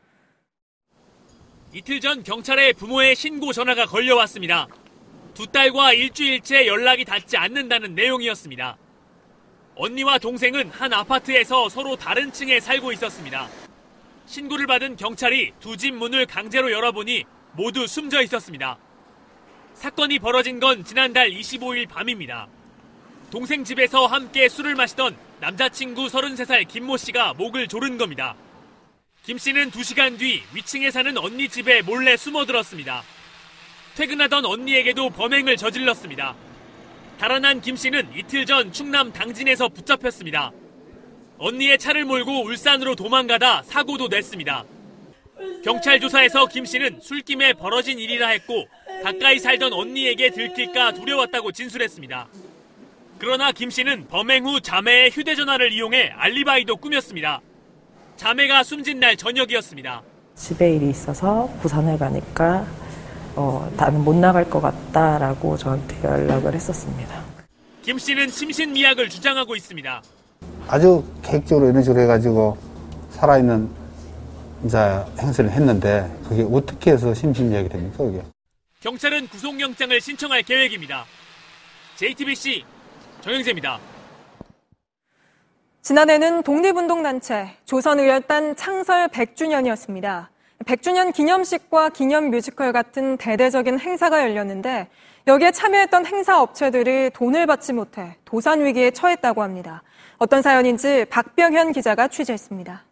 이틀 전 경찰에 부모의 신고 전화가 걸려왔습니다. 두 딸과 일주일째 연락이 닿지 않는다는 내용이었습니다. 언니와 동생은 한 아파트에서 서로 다른 층에 살고 있었습니다. 신고를 받은 경찰이 두 집 문을 강제로 열어보니 모두 숨져 있었습니다. 사건이 벌어진 건 지난달 25일 밤입니다. 동생 집에서 함께 술을 마시던 남자친구 33살 김모 씨가 목을 조른 겁니다. 김 씨는 2시간 뒤 위층에 사는 언니 집에 몰래 숨어들었습니다. 퇴근하던 언니에게도 범행을 저질렀습니다. 달아난 김 씨는 이틀 전 충남 당진에서 붙잡혔습니다. 언니의 차를 몰고 울산으로 도망가다 사고도 냈습니다. 경찰 조사에서 김 씨는 술김에 벌어진 일이라 했고 가까이 살던 언니에게 들킬까 두려웠다고 진술했습니다. 그러나 김 씨는 범행 후 자매의 휴대전화를 이용해 알리바이도 꾸몄습니다. 자매가 숨진 날 저녁이었습니다.
집에 일이 있어서 부산에 가니까 나는 못 나갈 것 같다라고 저한테 연락을 했었습니다.
김 씨는 심신미약을 주장하고 있습니다.
아주 계획적으로 이런 식으로 해가지고 살아있는 이제 행세를 했는데 그게 어떻게 해서 심신미약이 됩니까, 그게?
경찰은 구속영장을 신청할 계획입니다. JTBC 정영재입니다.
지난해는 독립운동단체 조선의열단 창설 100주년이었습니다. 100주년 기념식과 기념 뮤지컬 같은 대대적인 행사가 열렸는데 여기에 참여했던 행사업체들이 돈을 받지 못해 도산 위기에 처했다고 합니다. 어떤 사연인지 박병현 기자가 취재했습니다.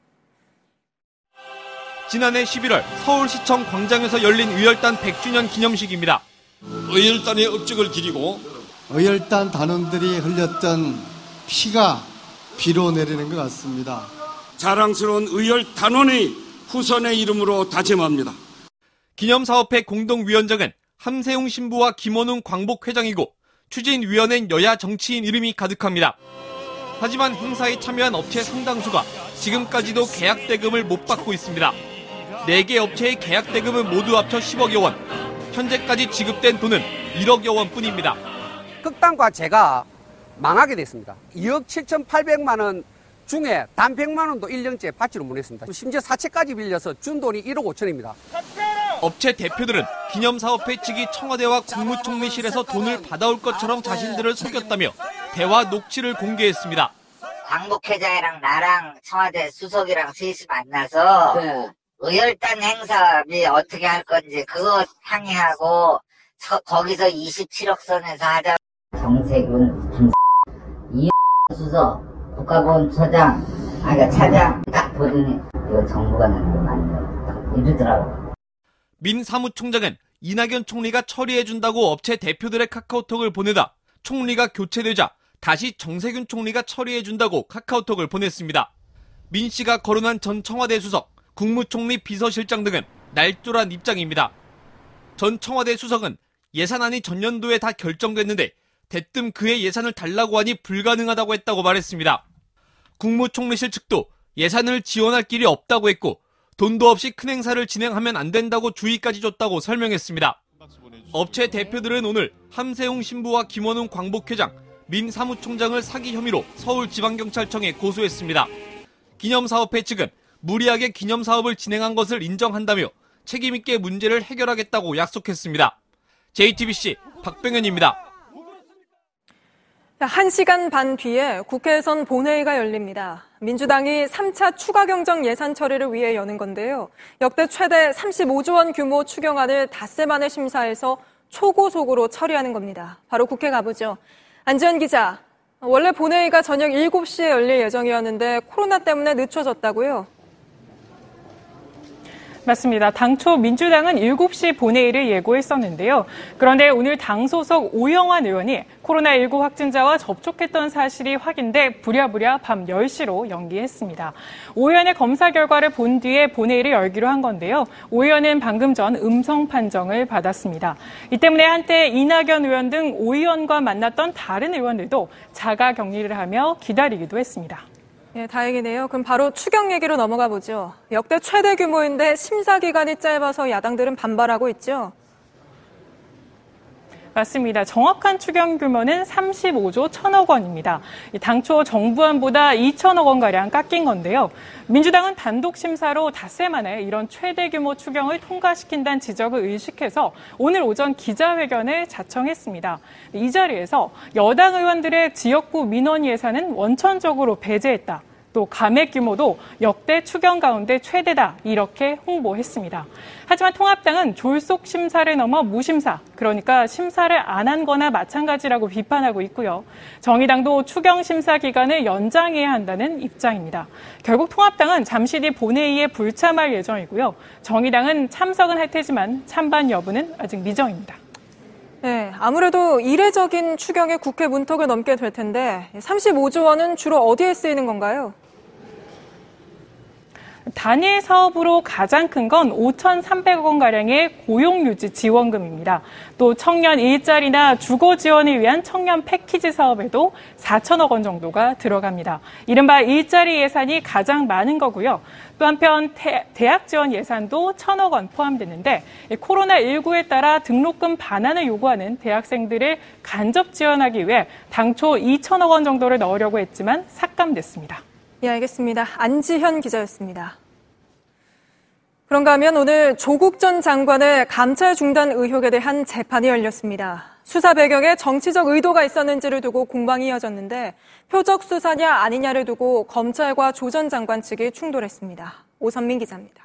지난해 11월 서울시청 광장에서 열린 의열단 100주년 기념식입니다.
의열단의 업적을 기리고
의열단 단원들이 흘렸던 피가 비로 내리는 것 같습니다.
자랑스러운 의열 단원의 후손의 이름으로 다짐합니다.
기념사업회 공동위원장은 함세웅 신부와 김원웅 광복회장이고 추진위원회는 여야 정치인 이름이 가득합니다. 하지만 행사에 참여한 업체 상당수가 지금까지도 계약 대금을 못 받고 있습니다. 4개 업체의 계약 대금은 모두 합쳐 10억여 원. 현재까지 지급된 돈은 1억여 원뿐입니다.
극단과 제가 망하게 됐습니다. 2억 7,800만 원 중에 단 100만 원도 1년째 받지를 못했습니다. 심지어 사채까지 빌려서 준 돈이 1억 5천입니다.
업체 대표들은 기념사업회 측이 청와대와 국무총리실에서 돈을 받아올 것처럼 자신들을 속였다며 대화 녹취를 공개했습니다.
광복회장이랑 나랑 청와대 수석이랑 셋이 만나서 의열단 행사비 어떻게 할 건지 그거 항의하고 거기서 27억 선에서 하자.
정세균, 수석, 국가보훈처장, 그러니까 차장 딱 보더니 이거 정부가 내는 거 맞냐 이러더라고.
민 사무총장은 이낙연 총리가 처리해준다고 업체 대표들의 카카오톡을 보내다 총리가 교체되자 다시 정세균 총리가 처리해준다고 카카오톡을 보냈습니다. 민 씨가 거론한 전 청와대 수석, 국무총리 비서실장 등은 날조란 입장입니다. 전 청와대 수석은 예산안이 전년도에 다 결정됐는데 대뜸 그의 예산을 달라고 하니 불가능하다고 했다고 말했습니다. 국무총리실 측도 예산을 지원할 길이 없다고 했고 돈도 없이 큰 행사를 진행하면 안 된다고 주의까지 줬다고 설명했습니다. 업체 대표들은 오늘 함세웅 신부와 김원웅 광복회장, 민 사무총장을 사기 혐의로 서울지방경찰청에 고소했습니다. 기념사업회 측은 무리하게 기념사업을 진행한 것을 인정한다며 책임있게 문제를 해결하겠다고 약속했습니다. JTBC 박병현입니다.
1시간 반 뒤에 국회에선 본회의가 열립니다. 민주당이 3차 추가 경정 예산 처리를 위해 여는 건데요. 역대 최대 35조 원 규모 추경안을 닷새 만에 심사해서 초고속으로 처리하는 겁니다. 바로 국회 가보죠. 안지연 기자, 원래 본회의가 저녁 7시에 열릴 예정이었는데 코로나 때문에 늦춰졌다고요?
맞습니다. 당초 민주당은 7시 본회의를 예고했었는데요. 그런데 오늘 당 소속 오영환 의원이 코로나19 확진자와 접촉했던 사실이 확인돼 부랴부랴 밤 10시로 연기했습니다. 오 의원의 검사 결과를 본 뒤에 본회의를 열기로 한 건데요. 오 의원은 방금 전 음성 판정을 받았습니다. 이 때문에 한때 이낙연 의원 등 오 의원과 만났던 다른 의원들도 자가 격리를 하며 기다리기도 했습니다.
예, 다행이네요. 그럼 바로 추경 얘기로 넘어가 보죠. 역대 최대 규모인데 심사 기간이 짧아서 야당들은 반발하고 있죠.
맞습니다. 정확한 추경 규모는 35조 1천억 원입니다. 당초 정부안보다 2천억 원가량 깎인 건데요. 민주당은 단독 심사로 닷새 만에 이런 최대 규모 추경을 통과시킨다는 지적을 의식해서 오늘 오전 기자회견을 자청했습니다. 이 자리에서 여당 의원들의 지역구 민원 예산은 원천적으로 배제했다. 또 감액 규모도 역대 추경 가운데 최대다 이렇게 홍보했습니다. 하지만 통합당은 졸속 심사를 넘어 무심사, 그러니까 심사를 안 한 거나 마찬가지라고 비판하고 있고요. 정의당도 추경 심사 기간을 연장해야 한다는 입장입니다. 결국 통합당은 잠시 뒤 본회의에 불참할 예정이고요. 정의당은 참석은 할 테지만 찬반 여부는 아직 미정입니다.
네, 아무래도 이례적인 추경의 국회 문턱을 넘게 될 텐데 35조 원은 주로 어디에 쓰이는 건가요?
단일 사업으로 가장 큰 건 5,300억 원가량의 고용유지 지원금입니다. 또 청년 일자리나 주거 지원을 위한 청년 패키지 사업에도 4천억 원 정도가 들어갑니다. 이른바 일자리 예산이 가장 많은 거고요. 또 한편 대학 지원 예산도 1,000억 원 포함되는데 코로나19에 따라 등록금 반환을 요구하는 대학생들을 간접 지원하기 위해 당초 2,000억 원 정도를 넣으려고 했지만 삭감됐습니다.
예, 알겠습니다. 안지현 기자였습니다. 그런가 하면 오늘 조국 전 장관의 감찰 중단 의혹에 대한 재판이 열렸습니다. 수사 배경에 정치적 의도가 있었는지를 두고 공방이 이어졌는데 표적 수사냐 아니냐를 두고 검찰과 조 전 장관 측이 충돌했습니다. 오선민 기자입니다.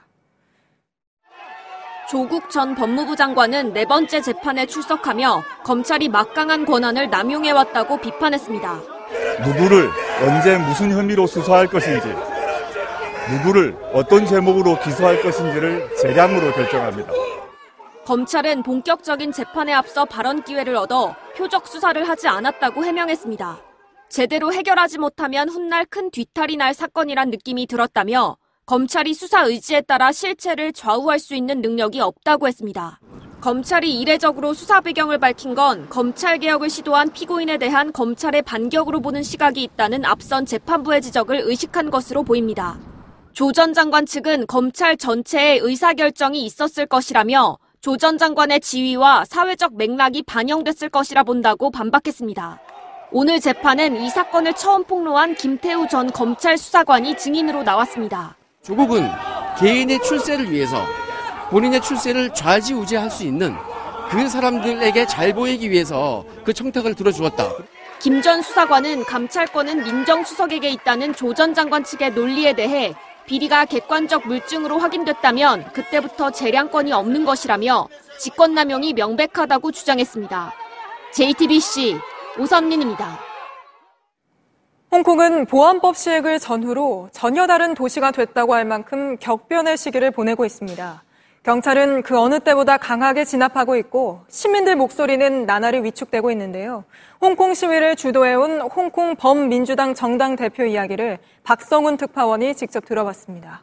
조국 전 법무부 장관은 네 번째 재판에 출석하며 검찰이 막강한 권한을 남용해왔다고 비판했습니다.
누구를 언제 무슨 혐의로 수사할 것인지, 누구를 어떤 제목으로 기소할 것인지를 재량으로 결정합니다.
검찰은 본격적인 재판에 앞서 발언 기회를 얻어 표적 수사를 하지 않았다고 해명했습니다. 제대로 해결하지 못하면 훗날 큰 뒤탈이 날 사건이란 느낌이 들었다며 검찰이 수사 의지에 따라 실체를 좌우할 수 있는 능력이 없다고 했습니다. 검찰이 이례적으로 수사 배경을 밝힌 건 검찰개혁을 시도한 피고인에 대한 검찰의 반격으로 보는 시각이 있다는 앞선 재판부의 지적을 의식한 것으로 보입니다. 조 전 장관 측은 검찰 전체의 의사결정이 있었을 것이라며 조 전 장관의 지위와 사회적 맥락이 반영됐을 것이라 본다고 반박했습니다. 오늘 재판은 이 사건을 처음 폭로한 김태우 전 검찰 수사관이 증인으로 나왔습니다.
조국은 개인의 출세를 위해서 본인의 출세를 좌지우지할 수 있는 그 사람들에게 잘 보이기 위해서 그 청탁을 들어주었다.
김 전 수사관은 감찰권은 민정수석에게 있다는 조 전 장관 측의 논리에 대해 비리가 객관적 물증으로 확인됐다면 그때부터 재량권이 없는 것이라며 직권남용이 명백하다고 주장했습니다. JTBC 오선민입니다.
홍콩은 보안법 시행을 전후로 전혀 다른 도시가 됐다고 할 만큼 격변의 시기를 보내고 있습니다. 경찰은 그 어느 때보다 강하게 진압하고 있고 시민들 목소리는 나날이 위축되고 있는데요. 홍콩 시위를 주도해온 홍콩 범민주당 정당 대표 이야기를 박성훈 특파원이 직접 들어봤습니다.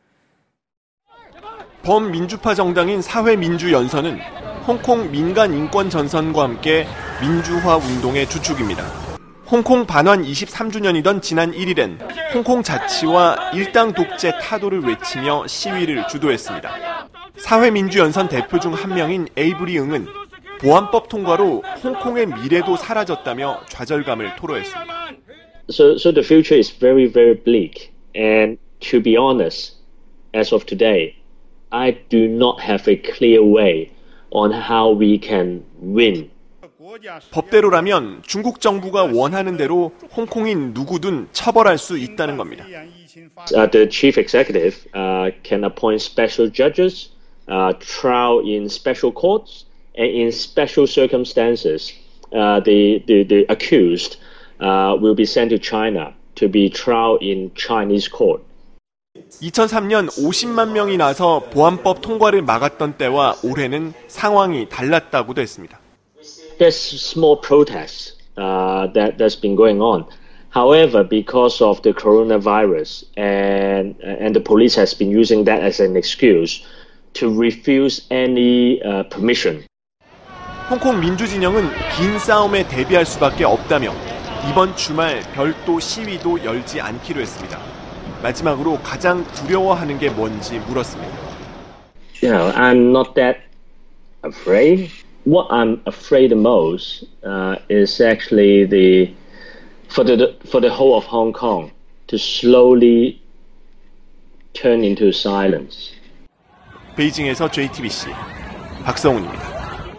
범민주파 정당인 사회민주연선은 홍콩 민간인권전선과 함께 민주화 운동의 주축입니다. 홍콩 반환 23주년이던 지난 1일엔 홍콩 자치와 일당 독재 타도를 외치며 시위를 주도했습니다. 사회민주연선 대표 중 한 명인 에이브리 응은 보안법 통과로 홍콩의 미래도 사라졌다며 좌절감을 토로했습니다.
So the future is very, very bleak. And to be honest, as of today, I do not have a clear way on how we can win.
법대로라면 중국 정부가 원하는 대로 홍콩인 누구든 처벌할 수 있다는 겁니다.
The chief executive can appoint special judges, trial in special courts, and in special circumstances, the accused will be sent to China to be tried in Chinese court.
2003년 50만 명이 나서 보안법 통과를 막았던 때와 올해는 상황이 달랐다고도 했습니다.
There's small protests that's been going on. However, because of the coronavirus and the police has been using that as an excuse to refuse any permission.
홍콩 민주진영은 긴 싸움에 대비할 수밖에 없다며 이번 주말 별도 시위도 열지 않기로 했습니다. 마지막으로 가장 두려워하는 게 뭔지 물었습니다.
I'm not that afraid. What I'm afraid the most is actually for the whole of Hong Kong to slowly turn into silence.
베이징에서 JTBC 박성훈입니다.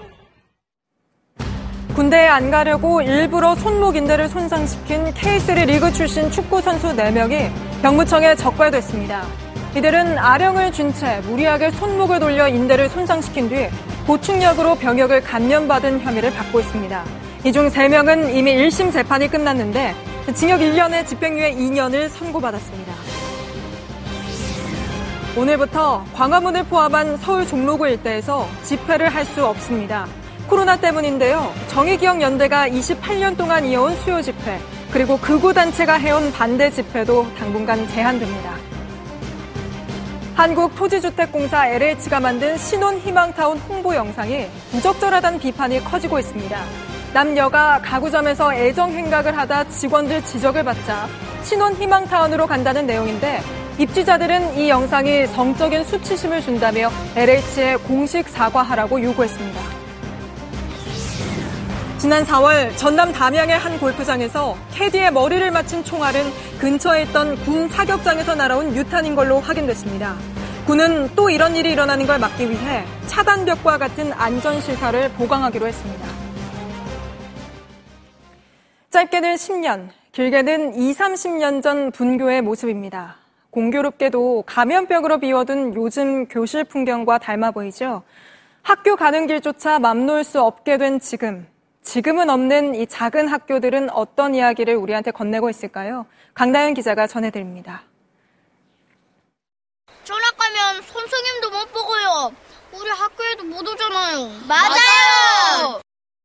군대에 안 가려고 일부러 손목 인대를 손상시킨 K3 리그 출신 축구 선수 4명이 병무청에 적발됐습니다. 이들은 아령을 쥔 채 무리하게 손목을 돌려 인대를 손상시킨 뒤 보충약으로 병역을 감염받은 혐의를 받고 있습니다. 이 중 3명은 이미 1심 재판이 끝났는데 징역 1년에 집행유예 2년을 선고받았습니다. 오늘부터 광화문을 포함한 서울 종로구 일대에서 집회를 할 수 없습니다. 코로나 때문인데요. 정의기억연대가 28년 동안 이어온 수요 집회, 그리고 극우단체가 해온 반대 집회도 당분간 제한됩니다. 한국토지주택공사 LH가 만든 신혼희망타운 홍보 영상이 부적절하다는 비판이 커지고 있습니다. 남녀가 가구점에서 애정행각을 하다 직원들 지적을 받자 신혼희망타운으로 간다는 내용인데 입주자들은 이 영상이 성적인 수치심을 준다며 LH에 공식 사과하라고 요구했습니다. 지난 4월 전남 담양의 한 골프장에서 캐디의 머리를 맞춘 총알은 근처에 있던 군 사격장에서 날아온 유탄인 걸로 확인됐습니다. 군은 또 이런 일이 일어나는 걸 막기 위해 차단벽과 같은 안전시설을 보강하기로 했습니다. 짧게는 10년, 길게는 20-30년 전 분교의 모습입니다. 공교롭게도 감염병으로 비워둔 요즘 교실 풍경과 닮아 보이죠. 학교 가는 길조차 맘놓을 수 없게 된 지금은 없는 이 작은 학교들은 어떤 이야기를 우리한테 건네고 있을까요? 강다현 기자가 전해드립니다.
전학 가면 선생님도 못 보고요. 우리 학교에도 못 오잖아요. 맞아요!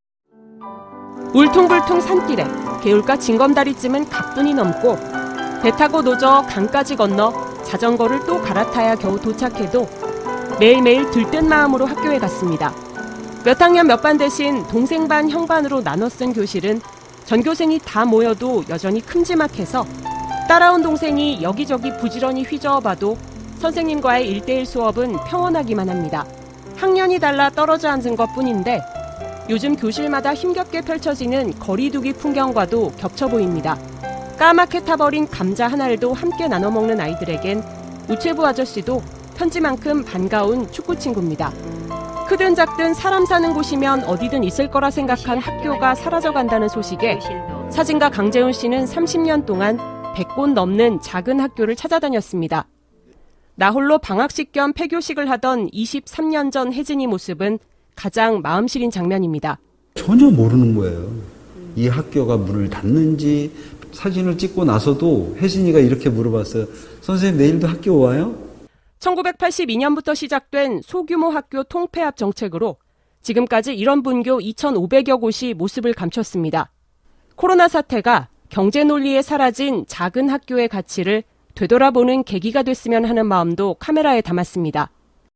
울퉁불퉁 산길에 개울가 징검다리쯤은 가뿐히 넘고 배 타고 노저 강까지 건너 자전거를 또 갈아타야 겨우 도착해도 매일매일 들뜬 마음으로 학교에 갔습니다. 몇 학년 몇 반 대신 동생 반, 형 반으로 나눠 쓴 교실은 전교생이 다 모여도 여전히 큼지막해서 따라온 동생이 여기저기 부지런히 휘저어봐도 선생님과의 1대1 수업은 평온하기만 합니다. 학년이 달라 떨어져 앉은 것뿐인데 요즘 교실마다 힘겹게 펼쳐지는 거리두기 풍경과도 겹쳐 보입니다. 까맣게 타버린 감자 한 알도 함께 나눠 먹는 아이들에겐 우체부 아저씨도 편지만큼 반가운 축구 친구입니다. 크든 작든 사람 사는 곳이면 어디든 있을 거라 생각한 학교가 사라져간다는 소식에 사진가 강재훈 씨는 30년 동안 100곳 넘는 작은 학교를 찾아다녔습니다. 나홀로 방학식 겸 폐교식을 하던 23년 전 혜진이 모습은 가장 마음 시린 장면입니다.
전혀 모르는 거예요. 이 학교가 문을 닫는지. 사진을 찍고 나서도 혜진이가 이렇게 물어봤어요. 선생님 내일도 학교 와요?
1982년부터 시작된 소규모 학교 통폐합 정책으로 지금까지 이런 분교 2,500여 곳이 모습을 감췄습니다. 코로나 사태가 경제 논리에 사라진 작은 학교의 가치를 되돌아보는 계기가 됐으면 하는 마음도 카메라에 담았습니다.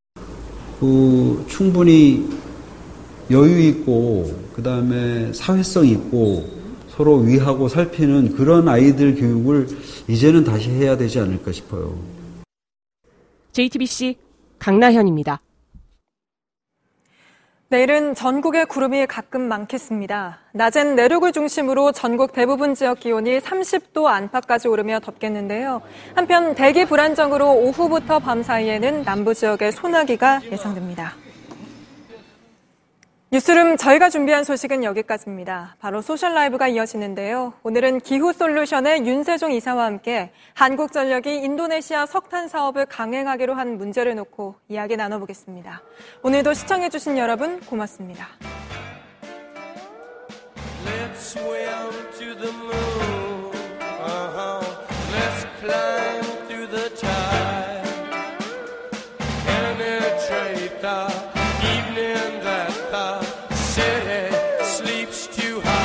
충분히 여유 있고 그다음에 사회성 있고 서로 위하고 살피는 그런 아이들 교육을 이제는 다시 해야 되지 않을까 싶어요.
JTBC 강나현입니다.
내일은 전국에 구름이 가끔 많겠습니다. 낮엔 내륙을 중심으로 전국 대부분 지역 기온이 30도 안팎까지 오르며 덥겠는데요. 한편 대기 불안정으로 오후부터 밤 사이에는 남부 지역에 소나기가 예상됩니다. 뉴스룸 저희가 준비한 소식은 여기까지입니다. 바로 소셜 라이브가 이어지는데요. 오늘은 기후솔루션의 윤세종 이사와 함께 한국전력이 인도네시아 석탄 사업을 강행하기로 한 문제를 놓고 이야기 나눠보겠습니다. 오늘도 시청해주신 여러분 고맙습니다. Let's swim to the moon. Let's climb through the tide. Penetrate the evening that the city sleeps too high.